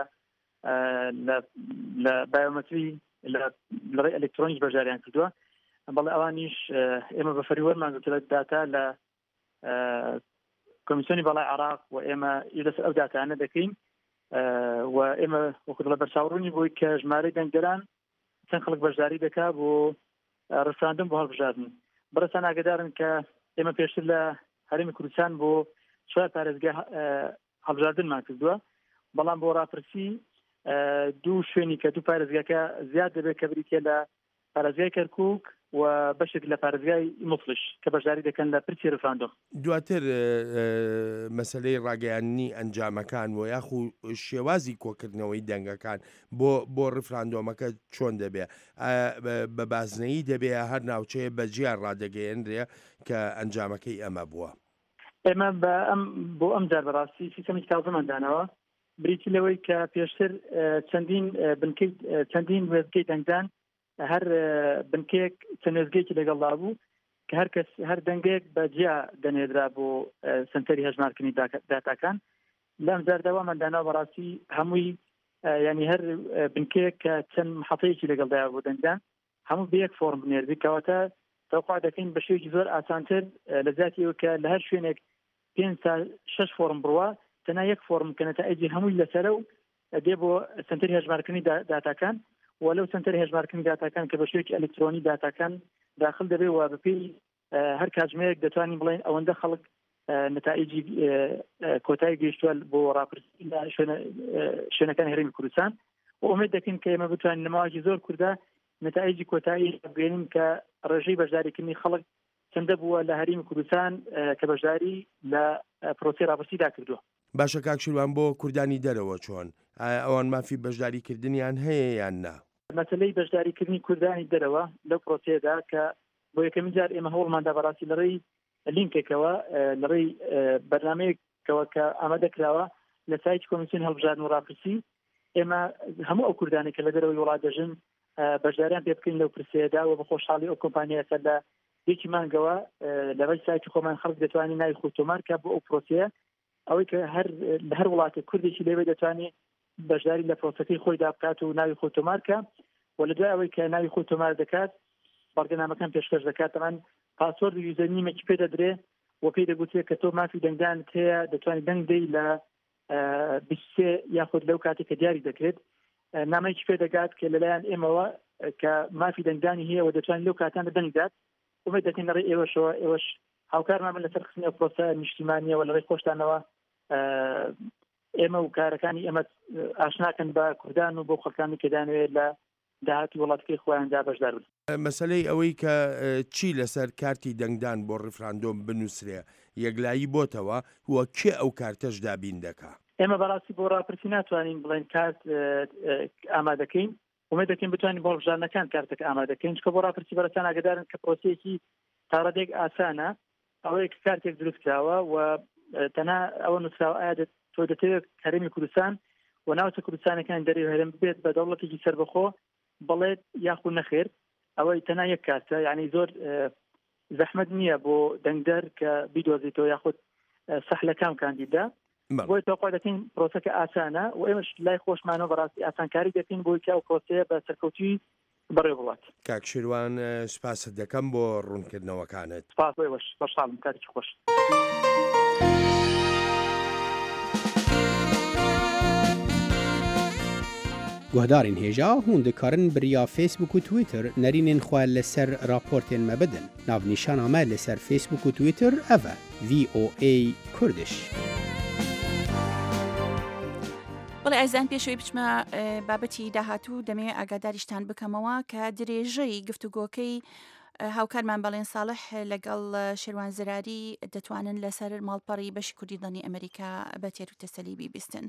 لە بایۆمەتری لە ڕێی ئەلکترۆنیک بەژاریان کردووە بەڵێ ئەوانیش ئێمە بە فەریوەرمان گرتووە داتا لە کۆمیسیۆنی بەڵای عراق و ئێمە لەسەر ئەو داتانە دەکەین و ئێمە وەکو لە بەرچاوڕوونی بۆی کە ژمارەی دەنگدەران چەند خەڵک بەشداری دەکا بۆ ڕفراندوم بۆ هەڵبژاردن. بەڕێستان ئاگادارن کە ئێمە پێشتر لە هەرێمی کوردستان بۆ 4 پارێزگای هەڵبژاردنمان کردووە بەڵام بۆ ڕاپرسی دوو شوێنی کە دوو پارێزگاکە زیاد دەبێت کە بریتە لە پارێزگای کەرکووک و بەشێک لە پارێزگای موسڵش کە بەشداری دەکەن لە پرسی ڕفراندۆم. دواتر مەسلەی ڕاگەیاندنی ئەنجامەکان و یاخو شێوازی کۆکردنەوەی دەنگەکان بۆ ڕفراندۆمەکە چۆن دەبێت بە بازنەیی دەبێت هەر ناوچەیە بەجیار ڕادەگەیەنرێ کە ئەنجامەکەی ئەمە بووە. ئێمە بۆ ئەم جار بەڕاستی سیستەمی تازەماندانەوە بریتی لەوەی کە پێشتر چەندین وێزگەی دەنگدان هەر بنکەیەک چەند وێزگەیەکی لەگەڵا بوو کە هەر کەس هەر دەنگێک بە جیا دەنێدرا بۆ سنتەری هەژمارکردنی داتاکان. لەم جارداوا منداناوە بەڕاستی هەمووی ینی هەر بنکەیەک کە چەند محەتەیەکی لەگەڵدایە بۆ دەنگدان هەموو بە یەک فۆرم بنێردی کەواتە تەوقع دەکەین بە شێوەیەکی زۆر ئاسانتر لە زیاتیەوە کە لە هەر شوێنێک 5 تا 6 فۆرم بڕوە تەنها یەک فۆرم کە نەتائیجی هەمووی لەسەرە و دێ بۆ سنتەری هەژمارکردنی داتاکان ولو سنتەری هەژمارکردنی داتاکان کە بە شێوەیەکی ئەلکترۆنی داتاکان داخل دەبێت و بەپێی هەر کاتژمەیەک دەتوانین بڵێن ئەوەندە خەڵک نتائیجی کۆتایی گەیشتووە بۆ ڕاپرسی لە شوێنەکانی هەرێمی کوردستان و ئومێد دەکەین کە ئێمە بتوانین لە ماوەیەکی زۆر کووردا نتائیجی کۆتایی بگەێنین کە ڕێژەی بەشداریکردنی خەڵک چەندە بووە لە هەرێمی کوردستان کە بەشداری لە پرۆسی ڕاپرسیدا کردووە. باشە کاکشیروان بۆ کوردانی دەرەوە چۆن ئەوان مافی بەشداریکردنیان هەیە یان نا؟ مەسلەی بەشداریکردنی کوردانی دەرەوە لەو پرۆسەیەدا کە بۆ یەکەمین جار ئێمە هەوڵماندا بەڕاستی لەڕێی لینکێکەوە لەڕێی بەرنمەیەکەوە کە ئامادەکراوە لە سایت کۆمیسیۆن هەڵبژاردن و ڕاپرسی ئێمە هەموو ئەو کوردانی کە لە دەرەوەی وڵات دەژن بەشداریان پێ بکەین لەو پرسیەدا و بە خۆشحاڵی ئەو کۆمپانیەکە لە یەکی مانگەوە لەڕێی سایتی خۆمان خەڵک دەتوانین ناوی خۆی تۆمار کە بۆ ئەو پرۆسەیە ئەوەی کە لە هەر وڵاتێک کوردێکی لێوێ دەتوانێت بەشداری لە پرۆسەکەی خۆیدا بکات و ناوی خۆی تۆمار کە و لە دوای ئەوەی کە ناوی خۆی تۆمار دەکات بەڵگەنامەکان پێشکەش دەکات ئەمان پاسوەرد و یوزەرنیمێکی پێ دەدرێ و پێی دەگوترێت کە تۆ مافی دەنگدانت هەیە دەتوانێت دەنگ دەی لە 23 یاخود لەو کاتێک کە دیاری دەکرێت نامەیەکی پێ دەگات کە لەلایەن ئێمەوە کە مافی دەنگدانی هەیە و دەتوانێت لەو کاتانە دەنگدات ومێ دەکەین لەڕێی ئێوەشەوە ئێوەش هاوکارمان من لەسەر قسمی پرۆسە نیشتیمانیەوە لەڕێی خۆشتانەوە ئێمە و کارەکانی ئێمە ئاشناکەن بە کوردان و بۆ خەڵکانی کە دانوێت لە داهاتی وڵاتەکەی خۆیاندا بەشدار بن. مەسەلەی ئەوەی کە چی لەسەر کارتی دەنگدان بۆ ڕیفراندۆم بنووسرێ یەکلایی بۆتەوە وە کێ ئەو کارتەش دابین دەکا؟ ئێمە بەڕاستی بۆ ڕاپرسی ناتوانین بڵێن کارت ئامادەکەین ومێ دەکەین بتوانین بۆ هەڵبژاردنەکان کارتەکە ئامادەکەین چکە بۆ ڕاپرسی بەرەتان ئاگادارن کە پرۆسەیەکی تاڕەدێک ئاسانە ئەوەیە کە کارتێک دروست کراوە و تەنها ئەوە نووسراوە ئایا تۆ دەتەوێت هەرێمی کوردستان و ناوچە کوردستانەکان دەری هەرێم بێت بە دەوڵەتێکی سەربەخۆ بڵێت یاخود نەخێر ئەوەی تەنها یەک کارتە یعنی زۆر زەحمەت نییە بۆ دەنگدەر کە بیدۆزیتەوە یاخود سەحلەکان کاندیدا بۆی تۆقع دەکەین پرۆسەکە ئاسانە و ئێمەش لای خۆشمانەوە بەڕاستی ئاسانکاری دەکەین بۆی کە ئەو پرۆسەیە بە سەرکەوتوی بەڕێ وڵات. کاک شیروان سپاست دەکەم بۆ ڕوونکردنەوەکانت. سپاس بۆی بەشحاڵم کاتێکی خۆش. گوهدارین هێژا هون دikarin biriya Facebook û Twitter nerînên xwe li ser raportên me bidin. Navnîşana me li ser Facebook û Twitter ev e VOA Kurdish. بەڵێ ئایزان پێشەوەی بچمە بابەتی داهاتوو دەمەوێت ئاگاداریشتان بکەمەوە کە درێژەی گفتوگۆکەی هاوکارمان بەڵێن ساڵح لەگەڵ شێروان زراری دەتوانن لەسەر ماڵپەڕی بەشی کوردی ئەمریکا بە تێر و تەسەلی بیبستن.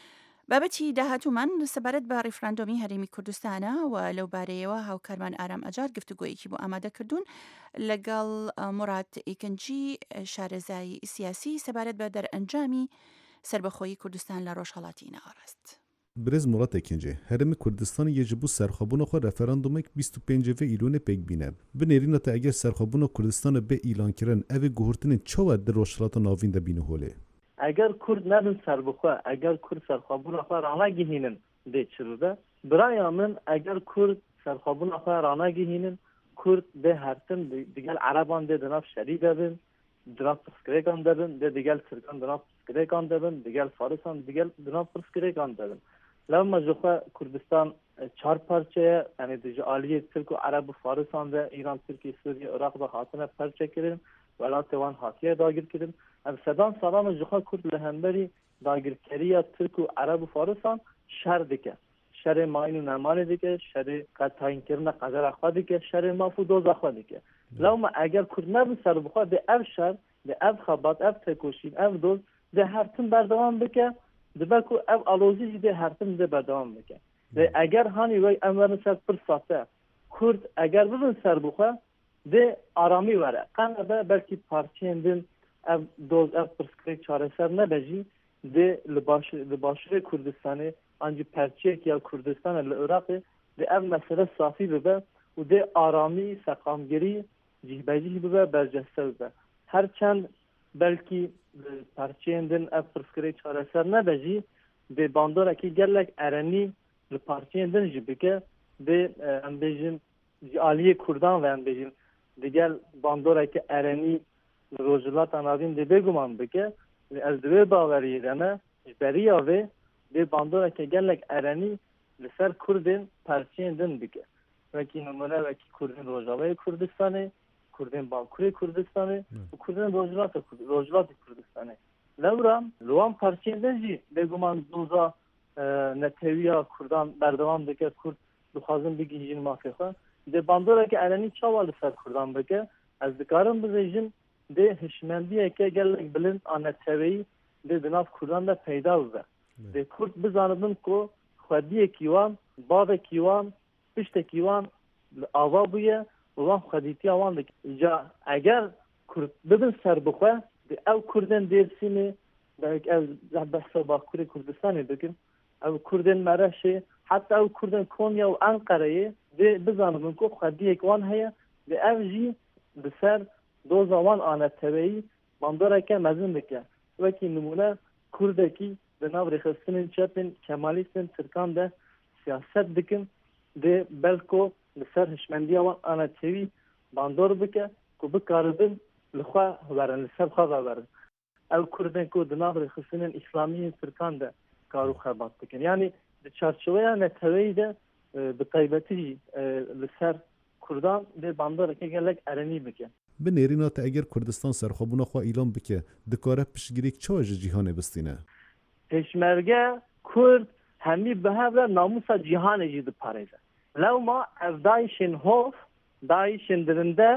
بابەتی داهاتوومان سەبارەت بە ڕیفراندۆمی هەرێمی کوردستانە و لەو بارەیەوە هاوکارمان ئارام ئەجار گفتوگۆیەکی بۆ ئامادە کردوون لەگەڵ مراد ئیکنجی شارەزای سیاسی سەبارەت بە دەرئەنجامی سربەخۆیی کوردستان لە ڕۆژهەڵاتی ناوەڕاست. برز مراد ئەکینجێ هەرێمی کوردستان یەجبوو سەرخەبوونە خۆ رەفەرەندومێک 25 ئیلونێ پێک بینە بنێرینەتە ئەگەر سەرخەبوونە کوردستانە بێ ئیلانکردن ئەوێ گوهرتنین چاوە در ڕۆژهەڵاتە ناوین دەبینە هۆلێ ئەگەر کورد نەبن سەربەخۆ ئەگەر کورد سەرخەبوونە خۆ ڕاناگەهێنن دێچرودە برایە من ئەگەر کورد سەرخەبوونە خۆ ڕاناگەهێنن کورد بێ هەرتن دیگەل عەرەبان دێ دەناف شەری دەبن دناف پرسکرێکان دەبن دێ دیگەل تورکان دناف پرسکرێکان دەبن دیگەل فارسان دیگەل دناف پرسکرێکان دەبن لەو مەجۆخە کوردستان چار پارچەیە یعنی دیجە ئالیە ترک و عەرەب و فارسان دە ئیران تورکی سووریە عێراق دا هاتنە پەرچەکردن وڵاتی وان هاتیە داگیرکردن ئەم سەدان ساڵا مەجۆخە کورد لە هەمبەری داگیرکاریە ترک و عەرەب و فارسان شەر دکە شەرێ ماین و نەمانێ دکە شەرێ قەتاینکردنە قەدەرە خوا دکە شەرێ ماف و دۆزە خوا دکە لەومە ئەگەر کورد نەبن سەربەخوا دێ ئەv شەر دێ ئەv خەبات ئەv تێکۆشین ئەv دۆز دێ هەرتن بەردەوام بکە دبک و ئەv ئالۆزی دێ هەرتن دێ بەردەوام بکە دێ ئەگەر هانی وەی ئەمەرن سەر پرساتە کورد ئەگەر ببن سەربەخوا دێ ئارامی وەرە قەنە بە بەلکی پارچێن بن ئەv دۆز ئەv پرسکرێک چارەسەر نەبەژی دێ li başirê Kurdistanê ancî perçeyek ya Kurdistanê li Iraqê dê ev mesele safî bibe û dê aramî seqamgirî cihbecî bibe berceste bibe her çend belkî perçeyên din ev pirsgirê çareser nebejî dê bandorekî gelek erenî li parçeyên din jî bike dê em bêjin ji aliyê Kurdan ve em bêjin digel bandorekî erenî li rojhilata navîn dê bêguman bike ez divê baweriyê de me ji beriya vê dê bandoreke gelek erenî li ser Kurdên perçeyên din bike wekî numune wekî Kurdên Rojavayê Kurdistanê Kurdên Bakurê Kurdistanê û Kurdên Rojhilatê Kurdistanê lewra li wan perçeyên din jî bêguman doza netewiya Kurdan berdewam dike Kurd dixwazin bigihîjin mafê xwe dê bandoreke erenî çawa li ser Kurdan bike ez dikarim bibêjim dê hişmendiyeke gelek bilind a neteweyî dê di nav Kurdan de peyda bibe dê Kurd bizanibin ku xwediyekî wan bavekî wan piştekî wan li ava bûye وان خدیتی وان دک جا اگر کرد ببن سر بخواه او کردن درسینه دایک از بحث با کردستان بگم او کردن مرشه حتی او کردن کنیا و انقره بزنم که خدی یک وان هیا به او جی بسر دو زمان آن تبعی بانداره که مزن بکه وکی نمونه کردکی به ناو رخصتن چپن کمالیستن ترکان ده سیاست دکن ده بلکو بسر هشمندی آن تبعی باندار بکه که بکاربن لخوا ورن لسر خواه ورن او کردن که ده ناو رخصتن اسلامی ترکان ده کارو خربات بکن یعنی ده چارچوه نتوی ده به طیبتی لسر کردان ده باندار که گلک ارنی بکن به نێرینە تا ئەگەر کوردستان سەرخۆبوونە خوا ئیلان بکە دکارە پشتگیرێک چاوە ji cîhanê bistîne پێشمەرگە کورد هەمی بەهەبە ناموسا cîhanê jî diparêze lewma ev dayişên hov dayişên dirinde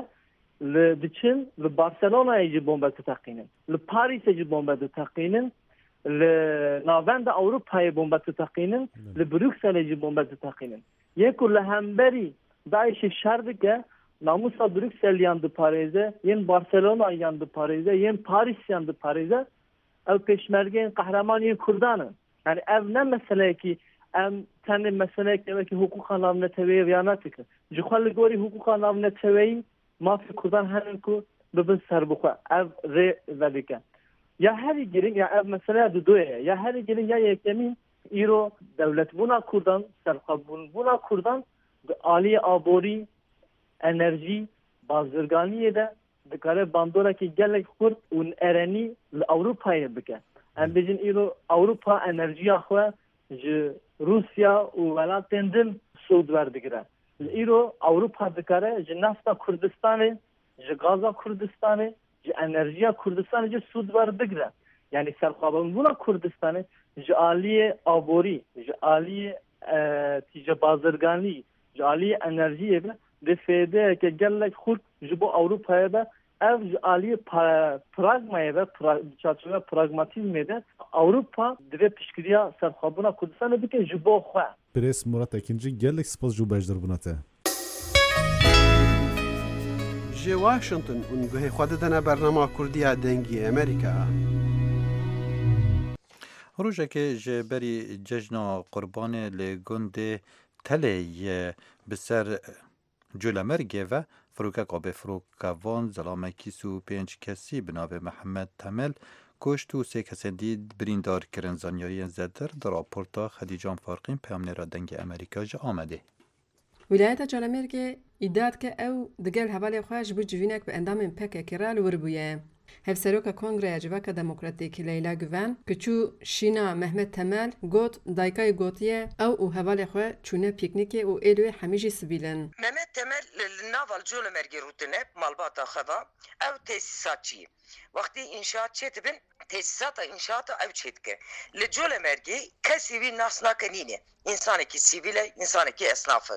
li diçin li Barcelonayê jî bombe diteqînin li Parîsê jî bombe diteqînin li navenda Ewropayê bombe diteqînin li Brükselê jî bombe diteqînin yê ku li hemberî dayişê şer dike namusa Brüksel yandı Paris'e, yen Barcelona yandı Paris'e, yen Paris yandı Paris'e. Ev peşmergeyin kahraman yen Kurdanı. Yani ev ne mesele ki em tane mesele ki hukuk anlamına teveyi viyanatı. Jixwal gori hukuk anlamına teveyi mafi Kurdan herin ku bibin serbukha. Ev re velike. Ya her girin ya ev mesele dudoya. Ya her girin ya yekemin iro devlet buna Kurdan, serkabun buna Kurdan Ali Abori enerji bazırganiye de dikare bandora ki gelek kurt un ereni Avrupa'ya bike. Em bejin iro Avrupa enerji axwe ji Rusya u velatên din sud verdigire. Iro Avrupa dikare ji nafta Kurdistanê, ji gaza Kurdistanê, ji enerjiya Kurdistanê ji sud verdigire. Yani serxwebûna Kurdistanê ji aliyê aborî, ji aliyê tîje bazirganî, ji aliyê enerjiyê be difede که گلک خود جبو اروپا به اف عالی پراگمای به چارچوب پراگماتیسم ده اروپا دوی پیشگیری سرخابونا کردستان بکه جبو خو پرس مراد اkinci gelek spas جو بجدر بناته جی واشنطن اون گوه خود دنا برنامه کردی دنگی امریکا روزه که جبری جشن قربان لگند تلی بسر جولمرگه و فروکا به فروکاوان زلامکی سو 5 کسی بنابه محمد تمل کشت و 3 کسی دید بریندار کرن زانیاری زدر در راپورتا خدیجان فارقین پیامنه را دنگ امریکا جا آمده. ولایت جولمرگه ایداد که او دگل حوالی خواهش بود جوینک به اندام پک کرال وربویه. هفسروک کنگره جواک دموکراتیک لیلا گوان کچو شینا محمد تمل گوت دایکای گوتیه او حوالی خواه چونه پیکنیکی او ایلوی همیجی سبیلن. محمد تمل ناوال جولمرگی روتنه مالباتا خوا او تاسیسات چی. وقتی انشاءات چیت بین تاسیسات انشاءات او چیت که لجولمرگی کسی وی ناس نکنینه انسانی که سیویله انسانی که اصنافه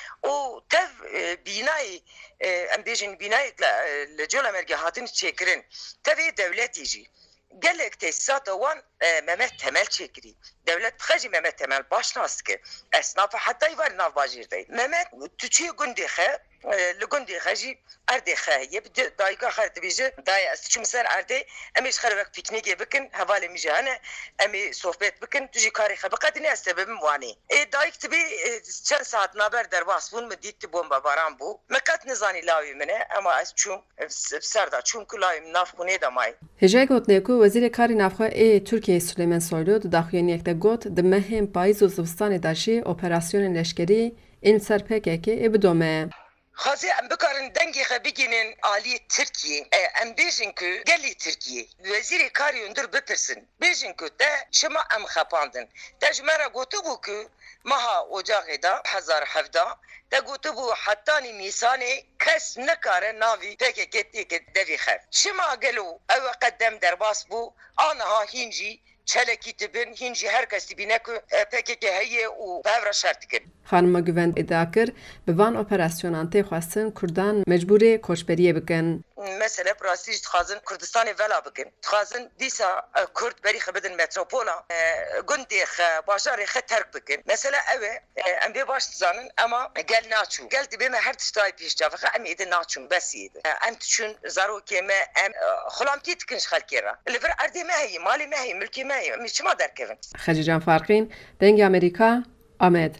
و تف بینای ام بیجن بینای لجولمرگی هاتین چیکرین تفی دولتی جی گلک تاسیسات وان محمد تمل چیکری دولت خجی محمد تمل باش ناس که اصناف حتی ایوار ناف باجیر دی محمد تو چی گندی خه لگندی خجی ارده خه یه دایگاه خرد بیجه دای است چون سر ارده امیش خربک پیکنیکی بکن حوالی میجهانه امی صحبت بکن توجی کاری خه بقدر نه سبب موانی دایک تبی چند ساعت نابر در واسبون مدید بمب باران بو مکات نزانی لاوی منه اما از چون سردا چون کلایم ناف خونه دمای هجای گوتنیکو وزیر کاری نافخه ترکیه سلیمان سویلو داخوینی یک گوت د مهم پاییز و زمستان داشی اپراسیون لشکری این سرپکه که بدومه خازی ام بکارن دنگی خبیگینن عالی ترکیه ام بیجن که گلی ترکیه وزیر کاری اندر بپرسن بیجن که ده شما ام خپاندن ده جمعه گوتو بو که ماها اجاقی دا 1017 ده گوتو بو حتانی نیسانی کس نکاره ناوی پکه گتی که دوی خف شما گلو او قدم در باس بو آنها هینجی چلکی تبین هینجی هر کسی بینه که پکه که هیه و بهور شرط کن. خانم گوند ادعا کر به وان اپراسیونان تی خواستن کردان مجبوری کوچبریه بکن. مثلا براستی تخازن کردستان ولا بکن تخازن دیسا کرد بری خبدن متروپولا گندی خ باشار خ ترک بکن مثلا اوه ام بی باش زانن اما قال ناچو قال دبي ما هر تشتاي بيش جافخ ام ايد ناچون بس يد ام تشون زارو كيما ام خلامتي تكنش خلكيرا اللي فر اردي ما هي مالي ما هي ملكي ما هي مش ما در كيفن خجیجان فارقین دنگ امریکا آمد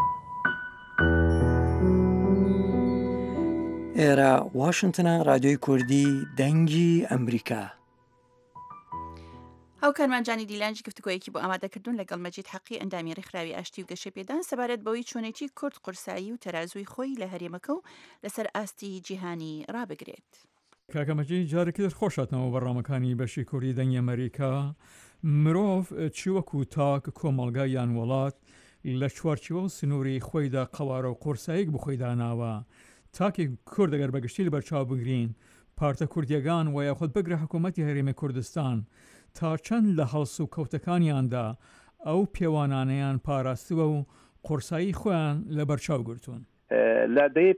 ئێرە واشنگتنە رادیۆی کوردی دەنگی ئەمریکا. ئەو کارمانجانی دیلانجی گفتگویەکی بۆ ئامادەکردون لەگەڵ مەجید حەقی ئەندامی ڕێکخراوی ئاشتی و گەشەپێدان سەبارەت بەوەی چۆنێتی کورد قورسایی و تەرازوی خۆی لە هەرێمەکە و لەسەر ئاستی جیهانی ڕابگرێت. کاکەمەجی جارێکی خۆشاتنەوە بەڕامەکانی بەشی کوردی دەنگی ئەمریکا مرۆڤ چیوەکو تاک کۆمەڵگا یان وڵات لە چوارچوە و سنووری خۆیدا قەوارە و قورساییک بخۆی داناوە تاکی کورد ئەگەر بەگشتی لە بەرچاو بگرین پارتە کوردیەکان و یاخود بگرە حکوومەتی هەرێمی کوردستان تا چەند لە هەڵس و کەوتەکانیاندا ئەو پێوانانەیان پاراستووە و قورسایی خۆیان لە بەرچاو گرتوون. لە دەی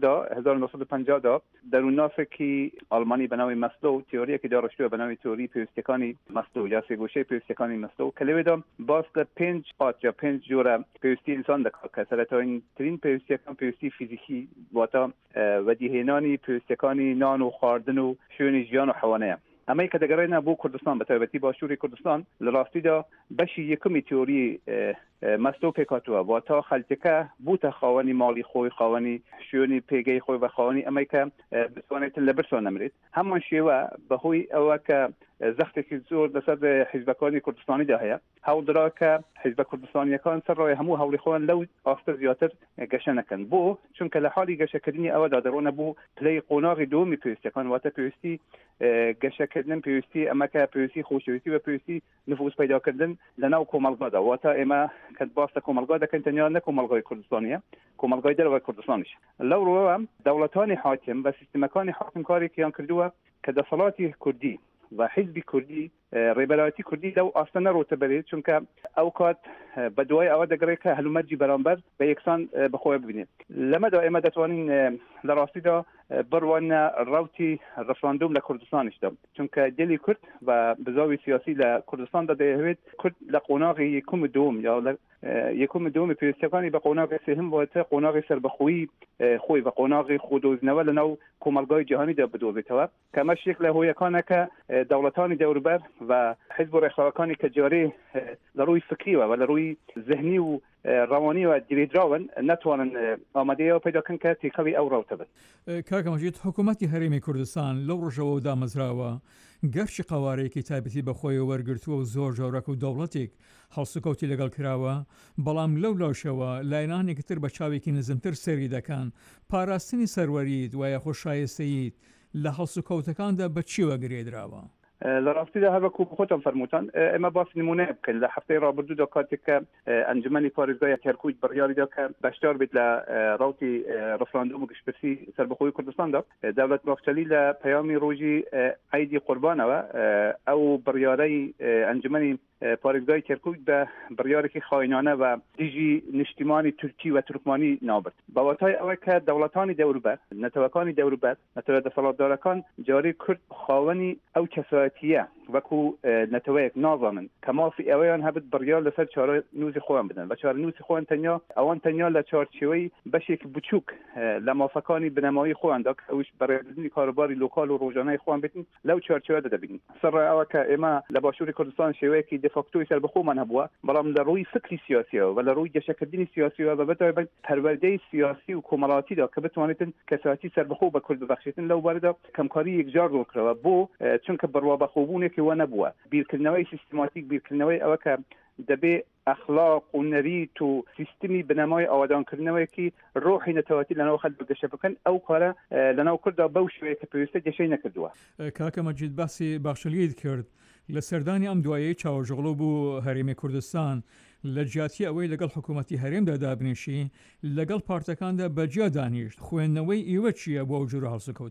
1950 دەروونناسێکی ئەڵمانی بەناوی مەسلۆ تیۆریەکی داڕشتووە بەناوی تیۆری پێویستەکانی مەسلۆ یا سێگۆشەی پێویستەکانی مەسلۆ کە لەوێدا باس لە 5 قات یا 5 جۆرە پێویستی ئینسان دەکات کە سەرەتاییترین پێویستیەکان پێویستی فیزیکی واتە وەدیهێنانی پێویستەکانی نان و خواردن و شوێنی ژیان و حەوانەیە. ئەمەی کە دەگەڕێنە بۆ کوردستان بە تایبەتی باشووری کوردستان لە ڕاستیدا بەشی یەکەمی تیۆری مەسلۆ پێکاتووە واتە خەڵکەکە بووتە خاوەنی ماڵی خۆی خاوەنی شوێنی پێگەی خۆی بە خاوەنی ئەمەی کە بتوانێت لە برسۆ نەمرێت هەمان شێوە بەهۆی ئەوە کە زەختێکی زۆر لەسەر حیزبەکانی کوردستانیدا هەیە هەوڵدرا کە حیزبە کوردستانیەکان سەرڕای هەموو هەوڵی خۆیان لەو ئاستە زیاتر گەشە نەکەن بۆ چونکە لە حالی گەشەکردنی ئەوەدا دەڕۆنە بوو پلەی قۆناغی دووەمی پێویستەکان واتە پێویستی گەشەکردن پێویستی ئەمەکە پێویستی خۆشەویستی بە پێویستی نفوس پیداکردن لەناو کۆمەڵگادا واتە ئێمە کە باستە کۆمەڵگا دەکەن تەنیا نە کۆمەڵگای کوردستانیە کۆمەڵگای دەرەوەی کوردستانیش لەو ڕۆوە دەوڵەتانی حاکم بە سیستەمەکانی حاکمکارێکیان کردووە کە دەسەڵاتی کوردی و حیزبی کوردی ڕێبەرایەتی کوردی لەو ئاستە نەڕۆتە بەرێت چونکە ئەو کات بە دوای ئەوە دەگرێت کە هەلومەرجی بەرامبەر بە یەکسان بەخۆی ببینێت لەمەدا ئێمە دەتوانین لە ڕاستیدا بڕوانە ڕوتی ڕفراندوم لە کوردستانیشدا چونکە دلی کورد و بزاوی سیاسی لە کوردستاندا دەیەوێت کورد لە قۆناغی یەکەم دوم یا یەکەم دومی پێویستەکانی بە قۆناغی سێهم واتە قۆناغی سەربەخۆیی خۆی بە قۆناغی خۆدۆزنەوە لەناو کۆمەڵگای جیهانیدا بدۆزێتەوە کە ئەمە شێک لە هۆیەکانە کە دەوڵەتانی دەوروبەر و حزب و ڕێکخراوەکانی کە جارێ لە ڕووی فکریوە و لە ڕووی ذهنی و ڕەوانی و دیریدراون ناتوانن ئامادەیەوە پیداکەن کە تێکەڵی ئەو ڕاوتە بن. کاکە مەجید حکوومەتی هەرێمی کوردستان لەو ڕۆژەوە دامەزراوە گەرچی قەوارەیەکی تایبەتی بەخۆی وەرگرتووە و زۆر جۆرەك و دەوڵەتێک هەڵسوکەوتی لەگەڵ کراوە بەڵام لەو لاشەوە لایەنانێکی تر بە چاوێکی نزمتر سەری دەکەن پاراستنی سەروەریت و یاخۆ شایستەیت لە هەڵسوکەوتەکاندا بە چی وەگرێدراوە؟ لە ڕاستیدا هەروەکو خۆتان فەرمووتان ئێمە باس نمونە بکەین لە هەفتەی ڕابردوودا کاتێک کە ئەنجومەنی پارێزگای کەرکووک بڕیاریدا کە بەشدار بێت لە ڕاوتی ڕفراندۆم و گشتپرسی سەربەخۆیی کوردستاندا دەوڵەت باخچەلی لە پەیامی ڕۆژی عیدی قوربانەوە ئەو بڕیارەی ئەنجومەنی پارێزگای کەرکووک بە بڕیارێکی خاینانە و دیژی نیشتیمانی تورکی و تورکمانی نابرد بەواتای ئەوە کە دەوڵەتانی دەوروبەر نەتەوەکانی دەوروبەر نەتەوە دەسەڵاتدارەکان جارێ کورد خاوەنی ئەو کەسایەتیە وەکو نەتەوەیەک نازانن کە مافی ئەوەیان هەبت بڕیار لەسەر چارە نووزی خۆیان بدەن بە چارە نووسی خۆیان تەنیا ئەوان تەنیا لە چارچێوەی بەشێکی بچووک لە مافەکانی بنەمایی خۆیاندا کە ئەوش بەڕێوەبردننی کاروباری لۆکال و ڕۆژانەی خۆیان بێتن لەو چارچێوەدا دەبینین سەرڕای ئەوە کە ئێمە لە باشووری کوردستان شێوەیەکی دفاکتۆی سەربەخۆمان هەبووە بەڵام لە ڕووی فکری سیاسیەوە و لە ڕووی گەشەکردنی سیاسیەوە بە بەتایبەت پەروەردەی سیاسی و کۆمەڵاتیدا کە بتوانێتن کەسایەتی سەربەخۆ بە کورد ببەخشێتن لەو بارەدا کەمکاری یەکجار ڕووکرەوە بۆ چونکە بڕوابەخۆبوونێکی وە نەبووە بیرکردنەوەی سیستماتیک بیرکردنەوەی ئەوە کە دەبێ ئەخلاق و نەریت و سیستمی بنەمای ئاوادانکردنەوەیەکی ڕۆحی نەتەواتی لەناو خەڵک بگەشە بکەن ئەو کارە لەناو کورددا بەو شوەیە کە پێویستە گەشەی نەکردووە. کاکە مەجید باسی باخشەلیت کرد لە سەردانی ئەم دوایەی چاوەژەڵۆ بوو هەرێمی کوردستان لە جیاتی ئەوەی لەگەڵ حکوومەتی هەرێمدا دابنیشی لەگەڵ پارتەکاندا بەجیا دانیشت خوێندنەوەی ئیوە چییە بۆ ئەو جۆرە هەڵسوکەوتە؟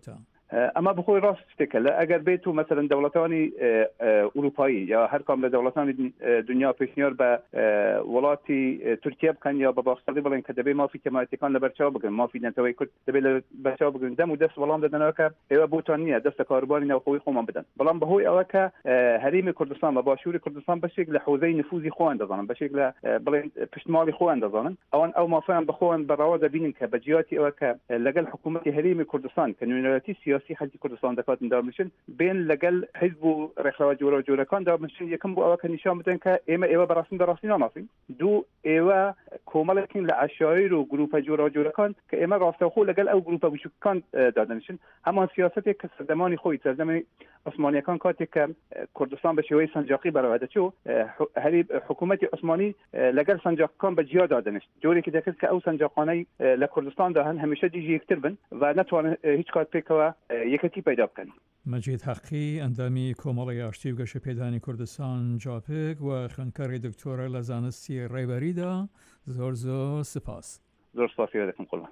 ئەمە بخۆی ڕاست شتێکە لە ئەگەر بێت و مەسەرەن دەوڵەتانی ئوروپایی یا هەر کام لە دەوڵەتانی دنیا پێشنیار بە وڵاتی تورکیا بکەن یا بە باخسەڵی بڵێن کە دەبێت مافی تەماتیکان لە بەرچاو بگرن مافی نەتەوەی کورد دەبێت لە بەرچاو بگرن دەم و دەست وەڵام دەدەنەوە کە ئێوە بۆتان نییە دەستە کاروباری ناوخۆی خۆمان بدەن بەڵام بەهۆی ئەوە کە هەرێمی کوردستان بە باشووری کوردستان بەشێک لە حوزەی نفوزی خۆیان دەزانن بەشێک لە بڵێن پشتماڵی خۆیان دەزانن ئەوان ئەو مافیان بەخۆیان بەڕاوە دەبینن کە بەجیاتی ئەوە کە لەگەڵ حکوومەتی هەرێمی کوردستان کە نوێنەرەتی سیاسی خەڵکی کوردستان دەکاتن دامنشن بین لەگەڵ حیزب و ڕێکخراوە جۆرە و جۆرەکان دامنشن یەکەم بۆ ئەوە کە نیشان بدەن کە ئێوە بەڕاستی ناناسین دوو ئێوە کۆمەڵێکین لە عشایر و گروپە جۆرە و جۆرەکان کە ئێمە ڕاستەوخۆ لەگەڵ ئەو گروپە بچووکەکان دادەنشن هەمان سیاسەتێک کە سەردەمانی خۆی سەردەمی عوسمانیەکان کاتێک کە کوردستان بە شێوەی سەنجاقی بەڕێوە دەچوو هەری حکوومەتی عوسمانی لەگەڵ سەنجاقەکان بەجیا دادەنشت جۆرێکی دەکرد کە ئەو سەنجاقانەی لە کوردستاندا هەن هەمیشە دیژی یەکتر بن و نەتوانن هیچ کات پێکەوە یەکەتی پەیدا بکەن مەجید حەقی ئەندامی کۆمەڵی ئاشتی و گەشە پێدانی کوردستان جاپێک و خوێندکاری دکتۆرە لە زانستی ڕێبەریدا زۆر سپاس زۆر سپاسی دەکەم قوڵان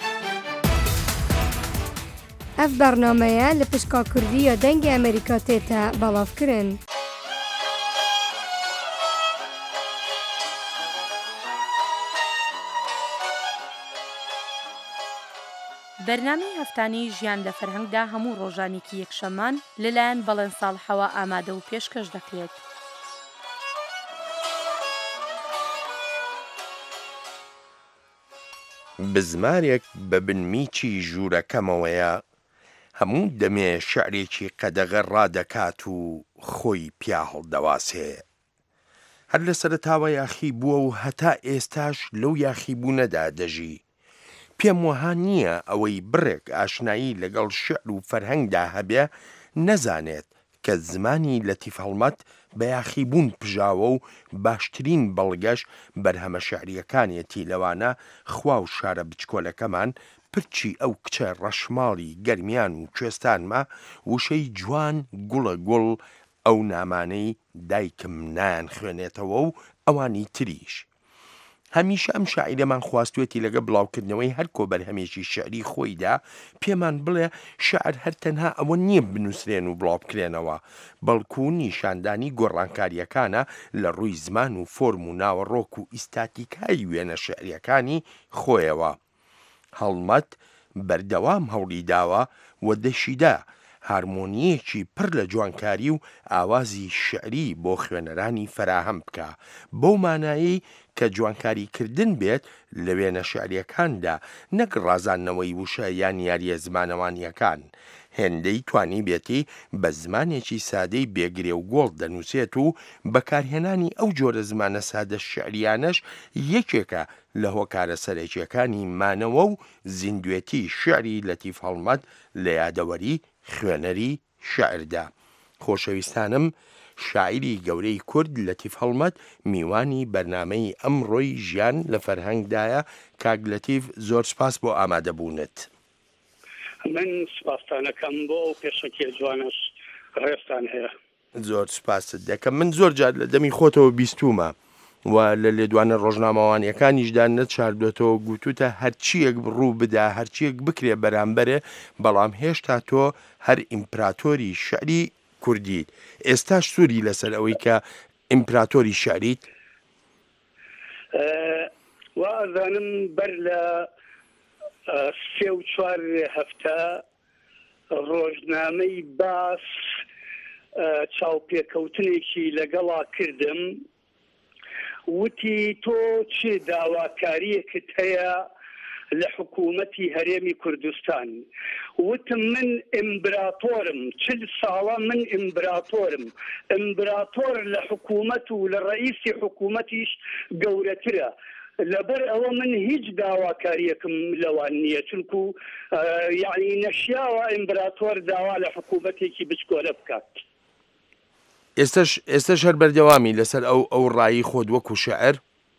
ئەف بەرنامەیە لە پشکا کوردی یا دەنگی ئەمریکا تێتە بەڵاوکردن. بەرنامەی هەفتانەی ژیان لە فەرهەنگدا هەموو ڕۆژانێکی یەکشەمان لەلایەن بەڵێن ساڵحەوە ئامادە و پێشکەش دەکرێت. بزمارێک بە بنمیچی ژوورەکەمەوەیە هەموو دەمێ شعرێکی قەدەغە ڕادەکات و خۆی پیا هەڵدەواسێ هەر لە سەرەتاوە یاخی بووە و هەتا ئێستاش لەو یاخیبوونەدا دەژی پێم وەها نییە ئەوەی بڕێک ئاشنایی لەگەڵ شعر و فەرهەنگدا هەبێ نەزانێت کە زمانی لەتیف هەڵمەت بە یاخیبوون پژاوە و باشترین بەڵگەش بەرهەمە شعریەکانێتی لەوانە خوا و شارە بچکۆلەکەمان پرچی ئەو کچە ڕەشماڵی گەرمیان و کوێستانمە وشەی جوان گوڵە گوڵ ئەو نامانەی دایکم نایان خوێنێتەوە و ئەوانی تریش هەمیشە ئەم شاعیرەمان خواستوێتی لەگە بڵاوکردنەوەی هەر کۆبەرهەمێکی شعری خۆیدا پێمان بڵێ شعر هەر تەنها ئەوە نییە بنووسرێن و بڵاو بکرێنەوە بەڵکو نیشاندانی گۆڕانکاریەکانە لە ڕووی زمان و فۆرم و ناوەڕۆک و ئیستاتیکای وێنە شعریەکانی خۆیەوە هەڵمەت بەردەوام هەوڵی داوە و دەشیدا هارمۆنیەکی پڕ لە جوانکاری و ئاوازی شعری بۆ خوێنەرانی فراهەم بکە بەو مانایی کە جوانکاریکردن بێت لە وێنە شعریەکاندا نەک ڕازاندنەوەی وشە یان یاریە زمانەوانیەکان هێندەی توانی بێتی بە زمانێکی سادەی بێگرێ و گۆڵ دەنووسێت و بەکارهێنانی ئەو جۆرە زمانە سادە شعریانەش یەکێکە لە هۆکارە سەرەکیەکانی مانەوە و زیندوێتی شعری لەتیف هەڵمەت لە یادەوەری خوێنەری شعردا خۆشەویستانم شاعری گەورەی کورد لەتیف هەڵمەت میوانی بەرنامەی ئەمڕۆی ژیان لە فەرهەنگدایە کاک لەتیف زۆر سپاس بۆ ئامادەبوونت من سپاسانەکەم بۆ پێشەکی جوانش ڕێستان هەیە زۆر سپاست دەکەم من زۆر جار لە دەمی خۆتەوە بیستومە و لە لێدوانە ڕۆژنامەوانیەکانیشدا نەچاردوێتەوە گوتوتە هەرچیەک ڕوو بدا هەرچیەک بکرێ بەرامبەرێ بەڵام هێشتا تۆ هەر ئیمپراتۆری شعری کوردیت ئێستاش سووری لەسەر ئەوەی کە ئیمپراتۆری شعریت وازانم بەر لە 3-4 هەفتە ڕۆژنامەی باس چاوپێکەوتنێکی لەگەڵا کردم وتی تۆ چێ داواکاریەکت هەیە لە حکوومەتی هەرێمی کوردستان وتم من ئیمبراتۆرم 40 ساڵە من ئیمبراتۆر لە حکوومەت و لە ڕئیسی حکوومەتیش گەورەترە لەبەر ئەوە من هیچ داواکاریەکم لەوان نییە چونکو یعنی نەشیاوە ئیمبراتۆر داوا لە حکوومەتێکی بچکۆلە بکات ئێستاش هەر بەردەوامی لەسەر ئەو ڕایی خۆت وەکو شەعر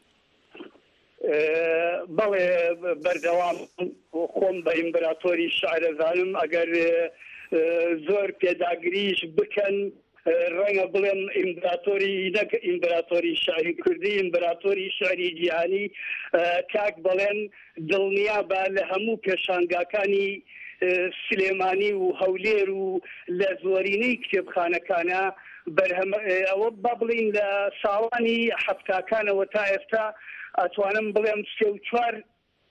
بەڵێ بەردەوام خۆم بە ئیمبراتۆری شعرەزانم ئەگەر زۆر پێداگریش بکەن ڕەنگە بڵێم ئیمبراتۆری نەک ئیمبراتۆری شعری کوردی ئیمبراتۆری شعری جیهانی کاک بڵێن دڵنیا بە لە هەموو پێشانگاکانی سلێمانی و هەولێر و لە زۆرینەی کتێبخانەکانە ئەوە با بڵین لە ساڵانی حەفتاکانەوە تا ئێستا ئەتوانم بڵێم 34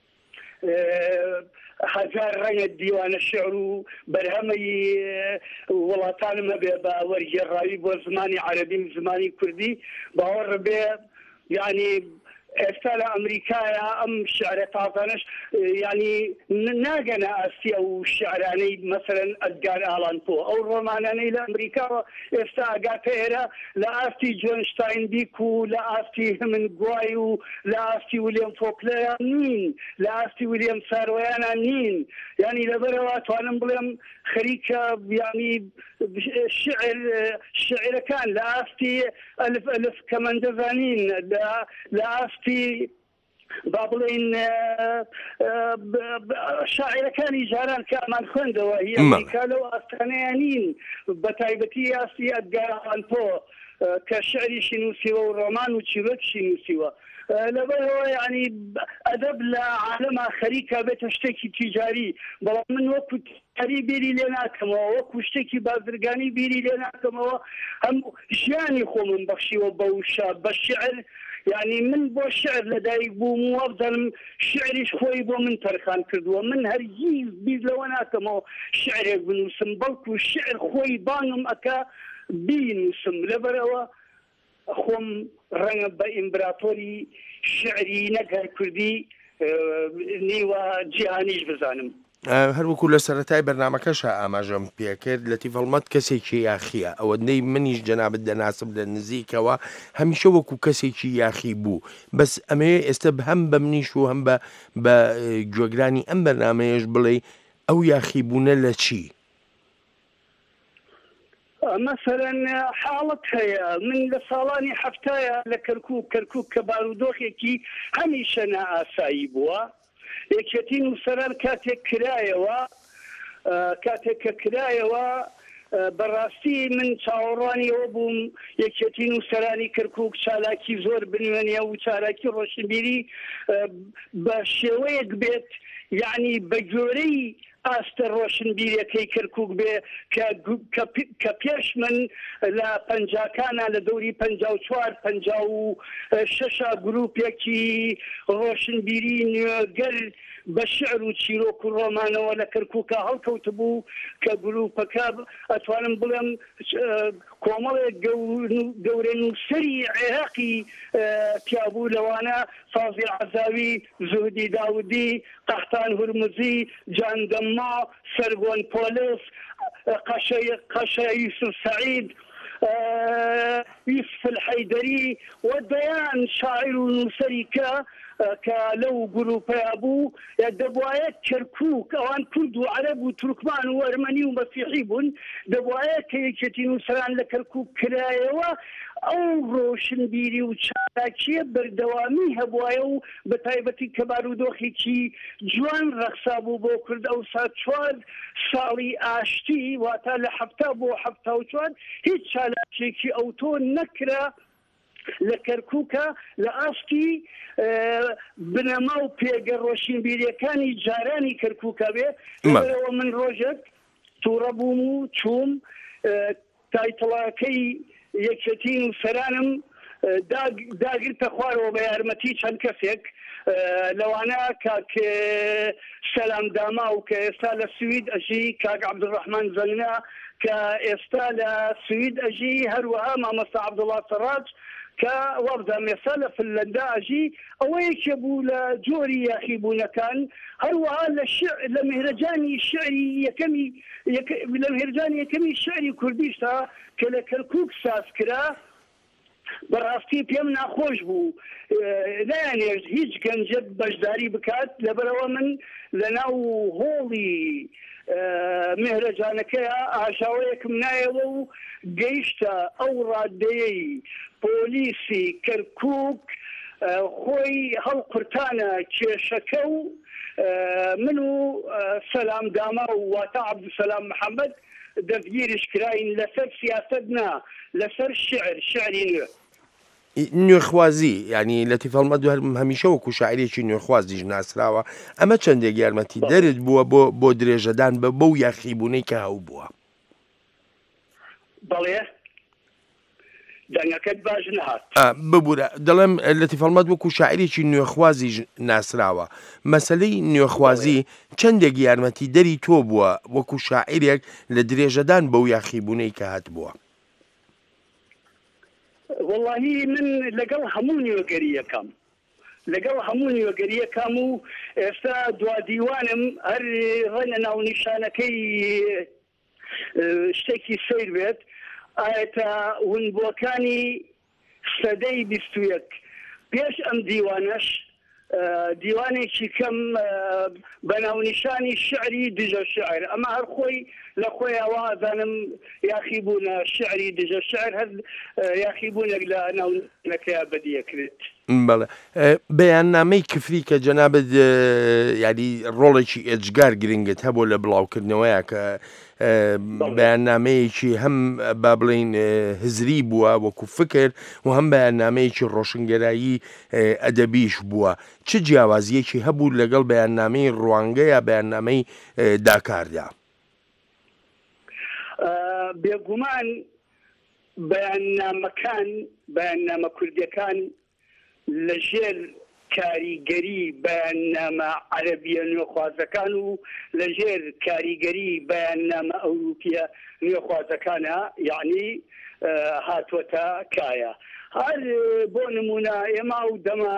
هزار ڕەنگە دیوانە شعر و بەرهەمەی وڵاتانم هەبێ بە وەرگێڕاوی بۆ زمانی عەرەبی و زمانی کوردی باوەڕ بێ یعنی ئێستا لە ئەمریکایە ئەم شعرە تازانش ینی ناگەنە ئاستی ئەو شعرانەی مەسەرەن ئەدگار ئالان پۆ ئەو ڕۆمانانەی لە ئەمریکاوە ئێستا ئەگاتە ئێرە لە ئاستی جۆنشتاین بیک و لە ئاستی هەمنگوای و لە ئاستی ویلیام فۆکلەیان نین لە ئاستی ویلیام ساروەیانان نین ینی لەبەرەوە توانم بڵێم خەریکە ینی شعرەکان لە ئاستی ئەلف ئەلف کەمەندەزانین لە ئاستی با بڵێن شاعرەکانی جاران کە ئەمان خوێندەوە هی ئەمریکا لەو ئاستانەیانین بە تایبەتی ئاستی ئەدگاران پۆ کە شعریشی نووسیوە و ڕۆمان و چیرۆکشی نووسیوە لەبەرەوە ینی ئەدەب لە عالەما خەریکە بێتە شتێکی تیجاری بەڵام من وەکو تیجاری بیری لێ ناکەمەوە وەکو شتێکی بازرگانی بیری لێ ناکەمەوە هەموو ژیانی خۆمم بەخشیوە بەوشە بە شعر يعني من بۆ شعر لەدایک بووم و وەبزانم شعریش خۆی بۆ من تەرخان کردووە من هەرگیز بیر لەوە ناکەمەوە شعرێک بنووسم بەڵکو شعر خۆی بانم ئەکا بینووسم لەبەرەوە خۆم ڕەنگە بە ئیمپراتۆری شعری نەگەر کوردی نیوە جیهانیش بزانم هەروەکو لە سەرەتای بەرنامەکەشە ئاماژەم پێکرد لە تیڤەڵمەت کەسێکی یاخیە ئەوە دەی منیش جەنابەت دەناسم لە نزیکەوە هەمیشە وەکو کەسێکی یاخی بوو بەس ئەمەیە ئێستا هەم بە منیش و هەم بە گوێگرانی ئەم بەرنامەیەش بڵێ ئەو یاخی بوونە لە چی؟ مثلا حاڵت هەیە من لە ساڵانی هەفتایە لە کەرکووک کە بارودۆخێکی هەمیشە نائاسایی بووە یەکێتی نووسەران کاتێک کە کرایەوە بەڕاستی من چاوەڕوانیەوە بووم یەکێتی نووسەرانی کەرکووک چالاکی زۆر بنوێنێ و چالاکی ڕۆشنبیری بە شێوەیەک بێت یعنی بە گوێرەی ئاستە ڕۆشنبیریەکەی کەرکووک بێ کە پێش من لە پەنجاکانە لە دەوری 54 56 گروپێکی ڕۆشنبیری نوێگەر بە شعر و چیرۆک و ڕۆمانەوە لە کەرکووکە هەڵکەوت بوو کە گروپەکە ئەتوانم بڵێم کۆمەڵێک گەورە نووسەری عێراقی پیابوو لەوانە فازڵ عەزاوی زوهدی داودی قەحتان هورموزی جاندەمما سەرگۆن پۆلس قەشە یوسف سەعید یوسف الحەیدەری و دەیان شاعر و نووسەری کە لەو گروپەیە بوو دەبوایە کەرکووک ئەوان کورد و عەرەب و تورکمان و ئەرمەنی و مەسیحی بوون دەبوایە کە یەکێتی نووسەران لە کەرکووک کرایەوە ئەو ڕۆشنبیری و چالاکیە بەردەوامی هەبوایە و بە تایبەتی کە بارودۆخێکی جوان ڕەخسا بوو بۆ کورد ئەو سا 4 ساڵی ئاشتی واتە لە 7 بۆ 74 هیچ چالاکیێکی ئەوتۆ نەکرا لە کەرکووکە لە ئاستی بنەما و پێگە ڕۆشنبیریەکانی جارانی کەرکووکە بێ لەبەرەوە من ڕۆژێک تووڕە بووم و چووم تایتڵاکەی یەکێتی نووسەرانم داگرتە خوارەوە بە یارمەتی چەند کەسێک لەوانە کاک سەلام داما و کە ئێستا لە سوید ئەژی کاک عەبدوڕەحمان زەنگنا کە ئێستا لە سوید ئەژی هەروەها مامەستا عەبدوڵڵا سەڕاج کە وەبزانم ئێستا لە فنلەندا ئەژی ئەوەیەکێ بوو لە جۆری یاخیبوونەکان هەروەها لە مهرەجانی شعری یەکەمی شعری کوردیشتا کە لە کەرکووک ساز کرا بەڕاستی پێم ناخۆش بوو نایانێت هیچ گەنجەت بەشداری بکات لەبەرەوە من لە ناو هۆڵی مهرەجانەکەیە ئاژاوەیەکم نایەوە و گەیشتە ئەو ڕادەیەی پۆلیسی کەرکووک خۆی هەڵقورتانە کێشەکە و من و سەلام داما و واتە عەبدوسەلام محەممەد دەستگیریش کراین لەسەر سیاسەت نا لەسەر شعری نوێ نوێخوازی ینی لە تیفەڵمە دو هەمیشە وەکو شاعرێکی نوێخوازیش ناسراوە ئەمە چەندێک یارمەتی دەرت بووە بۆ درێژەدان بەو یاخیبوونەی کە هەو بووە بەڵێ دەنگەکەت باش نهات ببوورە دەڵێم لە تیفەڵمەت وەکو شاعرێکی نوێخوازیش ناسراوە مەسلەی نوێخوازی چەندێک یارمەتی دەری تۆ بووە وەکو شاعرێک لە درێژەدان بەو یاخیبوونەی کە هات بووە واللهی من لەگەڵ هەموو نیوەگەریەکەم و ئێستا دوا دیوانم هەر ڕەنە ناونیشانەکەی شتێکی سیر بێت ئاەتە ونبووەکانی سەدەی 21 پێش ئەم دیوانەش دیوانێکی کەم بە ناونیشانی شعری دژە شعر ئەمە هەر خۆی لە خۆی ئەوازانم یاخیبوونە شعری دژە شعر هەر یاخیبوونێک لە ناونەکەی بەدیەکرێت بەڵێ بەیاننامەی کفری کە جەنابەت یعنی ڕۆڵێکی ئێجگار گرنگت هەبوو لە بڵاوکردنەوەیە کە بەیاننامەیەکی هەم با بڵین هزری بووە وەکو فکر و هەم بەیاننامەیەکی ڕۆشنگەرایی ئەدەبیش بووە چ جیاوازیەکی هەبوو لەگەڵ بەیاننامەی ڕوانگە یا بەیاننامەی داکاردا بێگومان بەیاننامە کوردیەکان لەژێر کاریگەری بەیاننامە عەرەبیە نوێخوازەکان و لەژێر کاریگەری بەیاننامە ئەوروپیە نوێخوازەکانە یعنی هاتووەتە کایە هەر بۆ نمونە ئێمە و دەما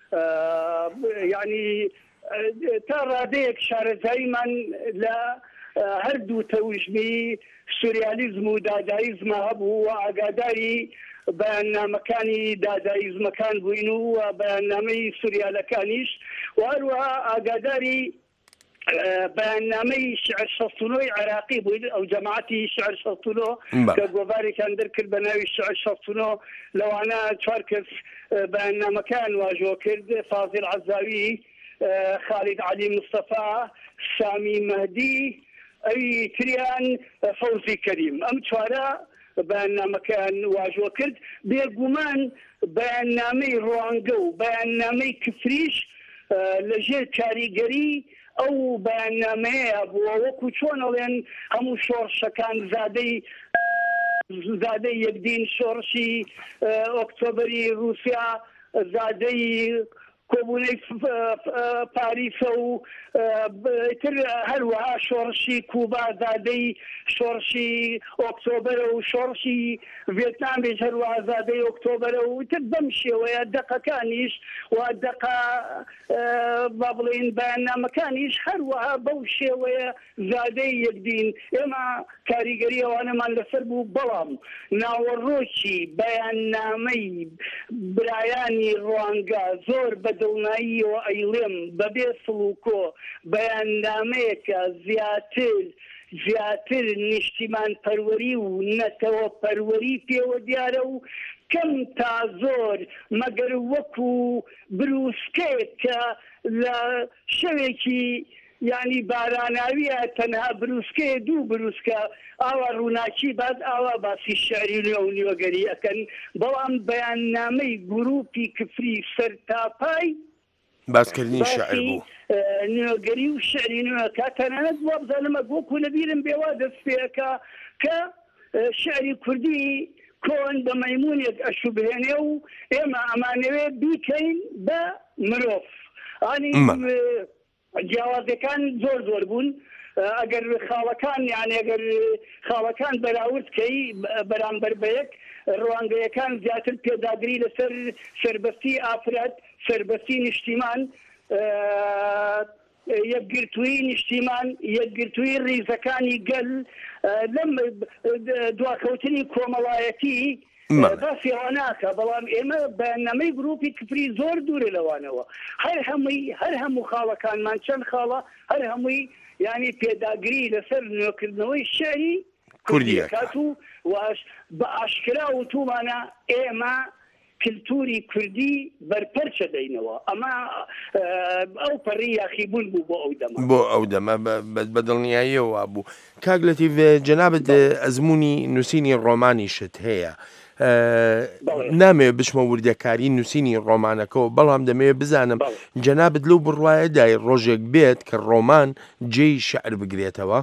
یعنی تا ڕادەیەک شارەزاییمان لە هەردوو تەوژمی سوریالیزم و دادایزمە هەبوو و ئاگاداری بەیاننامەکانی دادایزمەکان بووین و بەیاننامەی سوریالەکانیش و هەروەها ئاگاداری بەیاننامەی شعر شەستونۆی عێراقی بووین ئەو جەماعەتی شعر شەستونۆ کە گۆڤارێکیان دەرکرد بە ناوی شعر شەستونۆ لەوانە 4 کەس بەیاننامەکان واژۆ کرد فازڵ عەزاوی خالید عەلی مستەفا سامی مەهدی ئەوی تریان فەوزی کەریم ئەم چوارە بەیاننامەکان واژۆ کرد بێگومان بەیاننامەی ڕوانگە و بەیاننامەی کفریش لەژێر کاریگەری ئەو بەیاننامەیە بووە وەکو چۆنەڵێن هەموو شۆڕشەکان زادەی یەکدین شۆڕشی ئۆکتۆبەری رووسیا زادەی کۆبوونەی پاریسە و تر هەروەها شۆڕشی کوبا زادەی شۆڕشی ئۆکتۆبەرە و شۆڕشی ڤێتنامێش هەروەها زادەی ئۆکتۆبەرە و تر بەم شێوەیە دەقەکانیش و دەقا با بڵێن بەیاننامەکانیش هەروەها بەو شێوەیە زادەی یەکدین ئێمە کاریگەری ئەوانەمان لەسەر بوو بەڵام ناوەڕۆکی بەیاننامەی برایانی ڕوانگە زۆر بەدڵناییەوە ئەیڵێم بەبێ سڵوکۆ بەیاننامەیەکە زیاتر نیشتیمان پەروەری و نەتەوە پەروەری پێوە دیارە و کەم تا زۆر مەگەر وەکو بروسکەیەک کە لە شەوێکی یعنی باراناویە تەنها بروسکەیە دوو بروسکە ئاوا ڕووناکی بعد ئاوا باسی شعری و نیوەگەری ئەکەن بەڵام بەیاننامەی گروپی کفری سەرتاپای باسکردنی شعر بوو نوێگەری و شعری نوێەکە تەنانەت وە بزانم ئەگۆکو لەبیرم بێوا دەست پێەکە کە شعری کوردی کۆن بە مەیمونێک ئەشوبهێنێ و ئێمە ئەمانەوێ بیکەین بە مرۆڤ ئانی جیاوازەکان زۆر بوون ئەگەر خاڵەکان یعنی ئەگەر خاڵەکان بەراوردکەی بەرامبەر بەیەک ڕوانگەیەکان زیاتر پێداگری لەسەر سەربەستی ئافرەت سەربەستی نیشتیمان یەکگرتووی نیشتیمان یەکگرتووی ڕیزەکانی گەل لەم دواکەوتنی کۆمەڵایەتی باسی ئەوە ناکە بەڵام ئێمە بەیاننامەی گروپی کفری زۆر دوورە لەوانەوە هەر هەموو خاڵەکانمان چەند خاڵە هەر هەمووی یعنی پێداگری لەسەر نوێکردنەوەی شعری کوردیەکات و بە ئاشکرا و تومانە ئێمە کللتوری کوردی بەرپەرچە دەینەوە ئەمە ئەو پەڕی یاخیبوون بوو بۆ ئەو دەمە بۆ ئەو دەمە بەدڵنیاییەوە بوو کاگلەتی جەنابەت ئەزمموی نووسینی ڕۆمانیشت هەیە نامەوێت بچمە وردەکاری نووسینی ڕۆمانەکەەوە بەڵام دەمەوێت بزانم جەنابەت لەو بڕواایەدای ڕۆژێک بێت کە ڕۆمان جێی شەعر بگرێتەوە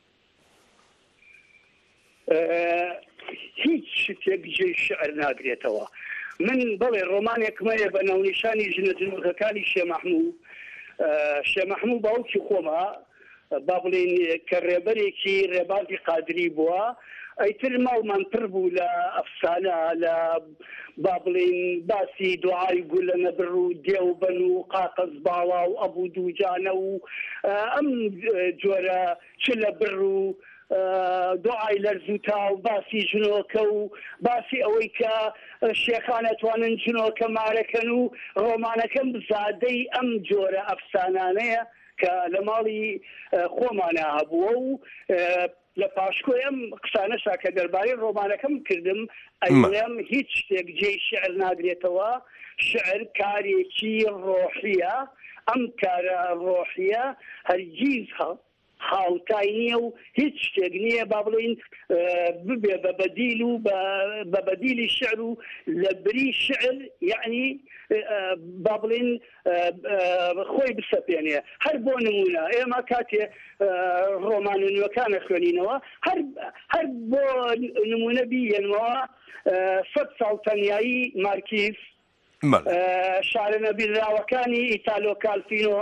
هیچ شتێک جێی شعر ناگرێتەوە من بەڵێ ڕۆمانێکمەیە بە ناونیشانی ژنە جنوبەکانی شێمەحموو باوکی خۆمە با بڵێن کە ڕێبەرێکی ڕێبازی قادری بووە ئەیتر ماڵمان پڕ بوو لە ئەفسانە لە با بڵێن باسی دوعای گول لە نەبڕ و دێوبەن و قاقەز باڵا و ئەبوو دووجانە و ئەم جۆرە چ لە بڕ و دوعای لەرزوتا و باسی ژنۆکە و باسی ئەوەی کە شێخانەتوانن ژنۆکە مارەکەن و ڕۆمانەکەم بزادەی ئەم جۆرە ئەفسانانەیە کە لە ماڵی خۆمانە هەبووە و لە پاشکۆی ئەم قسانەشا کە دەربارەی ڕۆمانەکەم کردم ئەیڵێم هیچ شتێک جێی شعر ناگرێتەوە شعر کارێکی ڕۆحیە ئەم کارە ڕۆحیە هەرگیز هاوتای نییە و هیچ شتێک نییە با بڵین ببێ بە بەدیل و بە بەدیلی شعر و لە بری شعر یعنی با بڵین خۆی بسەپێنێ هەر بۆ نمونە ئێمە کاتێ ڕۆمان نوێەکانە خوێنینەوە هەر بۆ نمونە بیێنەوە 100 ساڵ تەنیایی مارکیز شارە نەبیراوەکانی ئیتالۆ کالفینۆ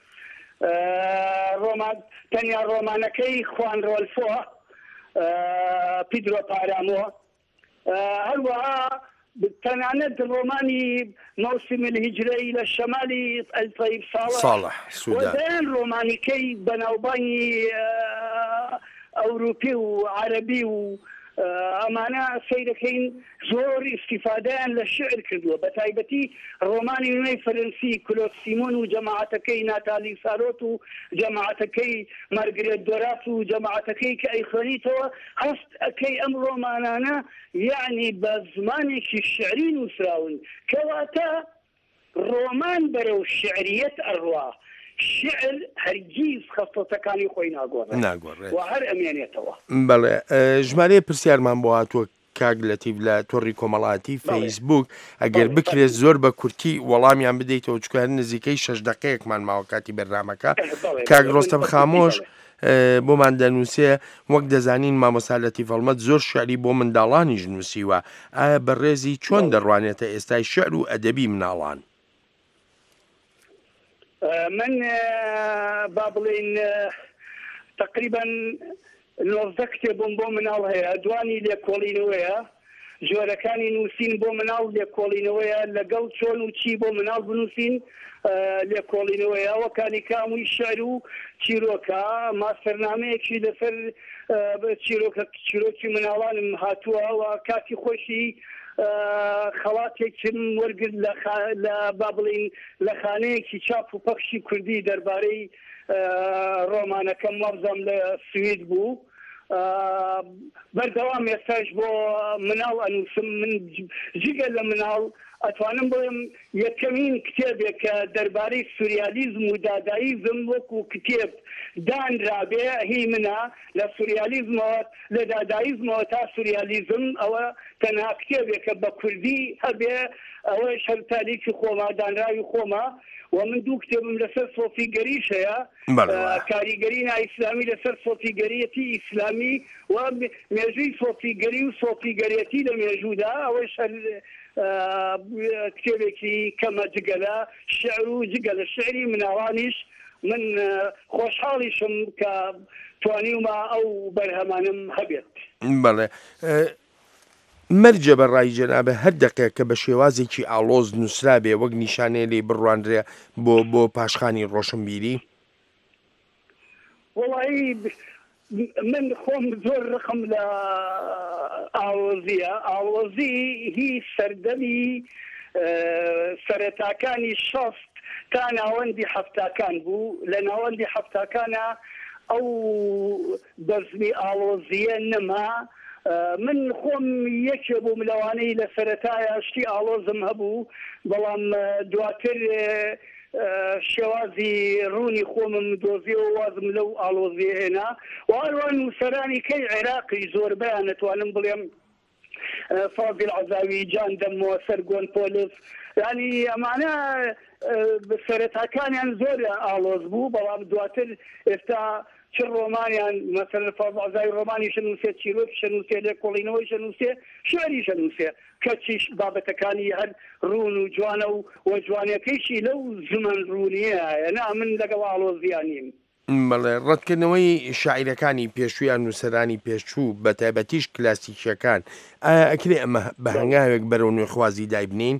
ڕۆمان تەنیا ڕۆمانەکەی خوان ڕۆلفۆ پیدرۆ پارامۆ هەروەها تەنانەت ڕۆمانی مەوسم الهیجرەی لە شەمالی ئەلتەیب ساڵح وەدایان ڕۆمانیکەی بەناوبانی ئەوروپی و عەرەبی و ئەمانە سەیرەکەین زۆر ئیستیفادەیان لە شعر کردووە بە تایبەتی ڕۆمانی نوێی فەرەنسی کلۆد سیمۆن و جەماعەتەکەی ناتالی سارۆت و جەماعەتەکەی مارگرێت دۆراس و جەماعەتەکەی کە ئەیخوێنیتەوە هەست ئەکەی ئەم ڕۆمانانە یعنی بە زمانێکی شعری نووسراون کەواتە ڕۆمان بەرەو شعریەت ئەڕوا شعر هەرگیز خەستۆتەکانی خۆی ناگۆڕێت و هەر ئەمێنێتەوە بەڵێ ژمارەیە پرسیارمان بۆ هاتووە کاگلەتیڤ لە تۆڕی کۆمەڵاتی فەیسبوک ئەگەر بکرێت زۆر بە کورتی وەڵامیان بدەیتەوە چکار نزیکەی 6 دقەیەکمان ماوە کاتی بەرنامەکە کاک ڕۆستەم خامۆش بۆمان دەنووسێ وەک دەزانین مامۆستا لەتیڤ زۆر شعری بۆ منداڵانیش نووسیوە ئایا بەڕێزی چۆن دەڕوانێتە ئێستای شعر و ئەدەبی مناڵان من با بڵێن تقریبا 19 کتێبم بۆ مناڵ هەیە دوانی لێکۆڵینەوەیە ژۆرەکانی نووسین بۆ مناڵ لێکۆڵینەوەیە لەگەڵ چۆن و چی بۆ مناڵ بنووسین لێکۆڵینەوەیە ئەوەکانی کامووی شعر و چیرۆکە ماستەرنامەیەکی لەسەر چیرۆکی مناڵانم هاتووە و کاتی خۆشی خەڵاتێکم وەرگرت لە با بڵین لە خانەیەکی چاپ و پەخشی کوردی دەربارەی ڕۆمانەکەم وەبزەم لە سوید بوو بەردەوام ئێستاش بۆ مناڵ ئەنووسم من جگە لە مناڵ ئەتوانم بڵێم یەکەمین کتێبێک کە دەربارەی سوریالیزم و داداییزم وەکو کتێب دانرابێ هی منە لە سوریالیزمەوە لە داداییزمەوە تا سوریالیزم ئەوە تەنها کتێبێکە بە کوردی هەبێ ئەوەی شەرتالیکی خۆما دانراوی خۆما و من دوو کتێبم لەسەر سۆفیگەریش هەیە کاریگەری نائیسلامی لەسەر سۆفیگەریەتی ئیسلامی و مێژووی سۆفیگەری و سۆفیگەریەتی لە مێژوودا ئەوەی کتێبێکی کەمە جگەلە شعر و جگەلە شعری مناڵانیش من خۆشحاڵیشم کە توانیومە ئەو بەرهەمانم هەبێت بەڵێ مەرجە بە ڕای جەنابە هەر دقەیە کە بە شێوازێکی ئاڵۆز نووسرابێ وەک نیشانەیە لێ بڕواندرێ بۆ پاشخانی ڕۆشنبیری وڵایی من خۆم زۆر ڕقم لە ئاڵۆزیە ئاڵۆزی هی سەردەمی سەرەتاکانی 60 تا ناوەندی هەفتاکان بوو لە ناوەندی هەفتاکانە ئەو بەزمی ئاڵۆزیە نەما من خۆم یەکێ بووم لەوانەی لە سەرەتایە شتی ئاڵۆزم هەبوو بەڵام دواتر شێوازی ڕوونی خۆمم دۆزیەوە وازم لەو ئاڵۆزیە هێنا و هەروان نووسەرانی کەی عێراقی زۆربەیان نەتوانم بڵێم فاضل عەزاوی جان دەمەوە سەرگۆن پۆلس ینی ئەمانە سەرەتاکانیان زۆر ئاڵۆز بوو بەڵام دواتر ئێستا چ ڕۆمانیان مەسەر فاضل عەزاوی ڕۆمانی شنووسێ چیرۆک شنووسێ لێکۆڵینەوەی شنووسێ شێری شنووسێ کەچیش بابەتەکانی هەر ڕون و جوانە و جوانەکەیشی لەو زمان ڕوونیە نا من لەگەڵ ئاڵۆزیانیم بەڵێ ڕەتکردنەوەی شاعیرەکانی پێشوویان نووسەرانی پێشوو بە تایبەتیش کلاسیکیەکان ئایا ئەکرێ ئەمە بە هەنگاوێک بەرەو نوێخوازی دایبنین؟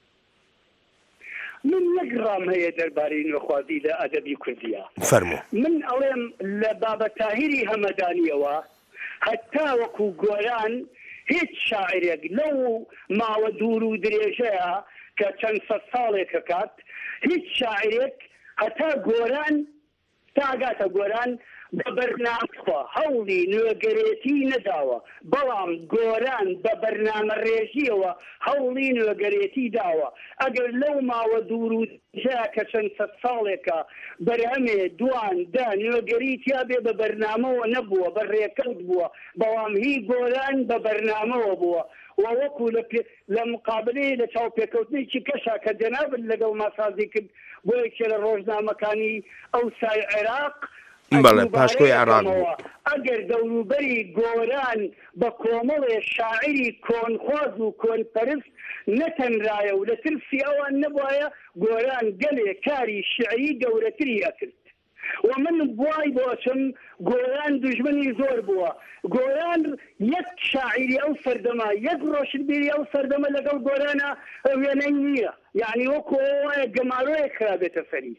من نەگڕام هەیە دەربارەی نوێخوازی لە ئەدەبی کوردیە فەرموو من ئەڵێم لە بابەت تاهیری هەمەدانیەوە هەتا وەکو گۆران هیچ شاعرێک لەو ماوە دوور و درێژەیە کە چەند سەد ساڵێکە کات هیچ شاعرێک هەتا گۆران تاگاتە گۆران بە بەرنامەخوا هەوڵی نوێگەرێتی نەداوە بەڵام گۆران بە بەرنامە ڕێژیەوە هەوڵی نوێگەرێتی داوە ئەگەر لەو ماوە دوور و درێژەیە کە چەند سەد ساڵێکە بەرهەمێ دوان دا نوێگەری تیا بێ بە بەرنامەوە نەبووە بە ڕێکەوت بووە بەڵام هی گۆران بە بەرنامەوە بووە وەکو لە مقابلەی لە چاوپێکەوتنێکی کەشا کە جەنابن لەگەڵ ماسازی کرد بۆ یەکێ لە ڕۆژنامەکانی ئەوسای عێراق بەڵێ پاشکۆی عێراق بوو ئەگەر دەوروبەری گۆران بە کۆمەڵێ شاعری کۆنخواز و کۆنپەرست نەتەنرایە و لە ترسی ئەوان نەبوایە گۆران گەلێ کاری شعری گەورەتری ئەکرد ومن بوای بۆچم گۆران دژمنی زۆر بووە گۆران یەک شاعری ئەو سەردەما یەک ڕۆشنبیری ئەو سەردەمە لەگەڵ گۆرانە وێنەی نییە یعنی وەکو وایە گەماڕۆیە خرابێتە سەری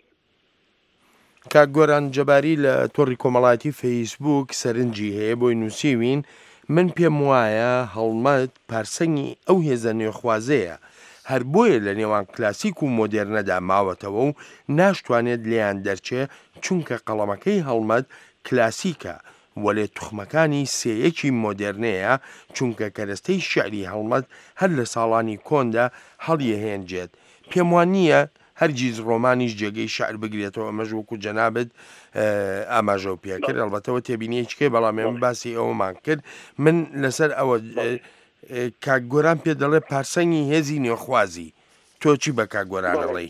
کاک گۆران جەباری لە تۆڕی کۆمەڵایەتی فەیسبووک سەرنجی هەیە بۆی نووسیوین من پێم وایە هەڵمەت پارسەنگی ئەو هێزە نوێخوازەیە هەر بۆیە لە نێوان کلاسیک و مۆدێرنەدا ماوەتەوە و ناشتوانێت لێیان دەرچێ چونکە قەڵەمەکەی هەڵمەت کلاسیکە وەلێ توخمەکانی سێیەکی مۆدێرنەیە چونکە کەرەستەی شعری هەڵمەت هەر لە ساڵانی کۆندا هەڵیەهێنجێت پێم وان نییە هەرگیز ڕۆمانیش جێگەی شعر بگرێتەوە ئەمەش وەکو جەنابەت ئاماژە و پێکرد ئەڵبەتەوە تێبینیەکێ بەڵام ئێمە باسی ئەوەمان کرد من لەسەر ئەوە کاک گۆران پێ دەڵێ پارسەنگی هێزی نوێخوازی تۆ چی بە کاک گۆران دەڵێی؟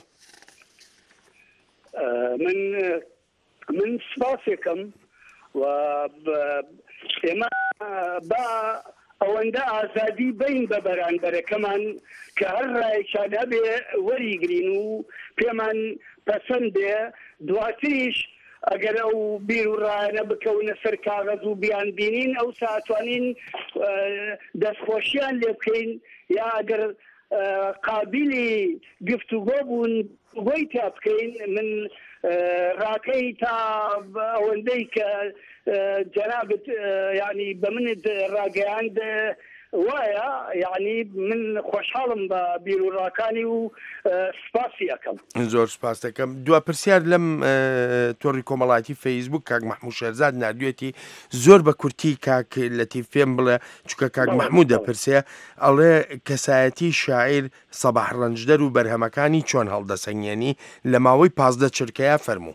من سپاسێکم و ئێمە با ئەوەندە ئازادی بین بە بەرانبەرەکەمان کە هەر ڕایەکیان هەبێ وەریگرین و پێمان پەسەند بێ دواتریش ئەگەر ئەو بیر و ڕایانە بکەونە سەر کاغەز و بیان بینین ئەو ساتوانین دەستخۆشیان لێ بکەین یا ئەگەر قابلی گفتوگۆ بوون گۆی تا بکەین من ڕاکەی تا ئەوەندەی کە جەنابەت ینی بە منت ڕاگەیاند وایە یعنی من خۆشحاڵم بە بیرروڕاکانی و سپاسی ئەەکەم زۆر سپاس دەکەم دوا پرسیار لەم تۆڕی کۆمەڵایەتی فەیسبوک کاک مەحموود شێرزاد نردوێتی زۆر بە کورتی کاک لەتیف پێم بڵێ چونکە کاک مەحموود دەپرسێ ئەڵێ کەسایەتی شاعیر سەباح ڕەنجدەر و بەرهەمەکانی چۆن هەڵدەسەنگێنی لە ماوەی 15 چرکەیە فەرموو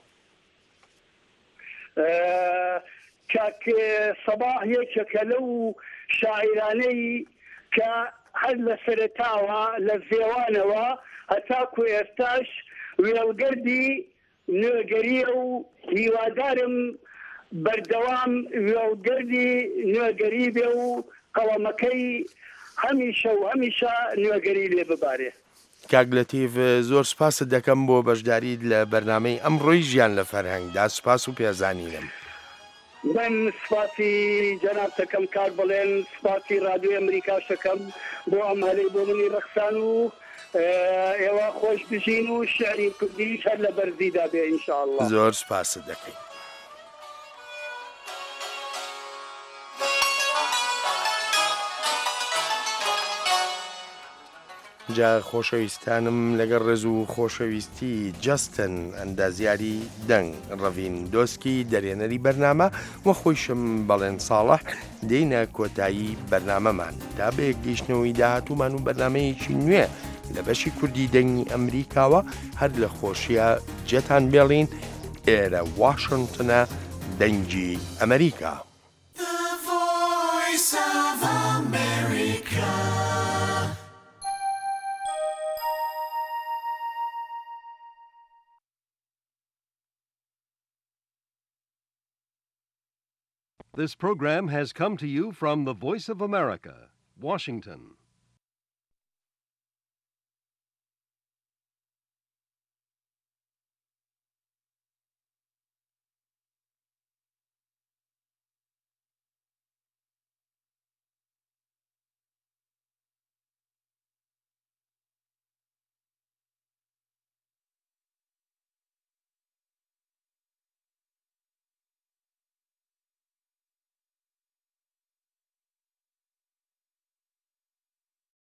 کاک سەباح یەکێکە لەو شاعرانەی کە هەر لە سەرەتاوە لە زێوانەوە هەتاکو ئێستاش وێڵگەردی نوێگەریە و هیوادارم بەردەوام وێڵگەردی نوێگەری بێ و قەڵەمەکەی هەمیشە و هەمیشە نوێگەری لێ ببارێ کاک لەتیف زۆر سپاست دەکەم بۆ بەشداریت لە بەرنامەی ئەمڕۆی ژیان لە فەرهەنگدا سپاس و پێزانینم من سپاسی جەنابتەکەم کار بڵێن سپاسی رادیۆی ئەمریکاشەکەم بۆ ئەم هەلەی بۆ منی ڕەخسان و ئێوە خۆش بژین و شعری کوردیش هەر لە بەرزیدا بێ ئینشاءالله زۆر سپاست دەکەین جا خۆشەویستانم لەگەڵ ڕێز و خۆشەویستی جەستن ئەندازیاری دەنگ ڕەڤین دۆسکی دەرێنەری بەرنامە وە خۆیشم بەڵێن ساڵح دێینە کۆتایی بەرنامەمان تا بە یەکگەیشتنەوەی داهاتوومان و بەرنمەیەکی نوێ لە بەشی کوردی دەنگی ئەمریکاوە هەر لە خۆشیە جێتان بێڵین ئێرە واشنگتنە دەنگی ئەمریکا. This program has come to you from the Voice of America, Washington.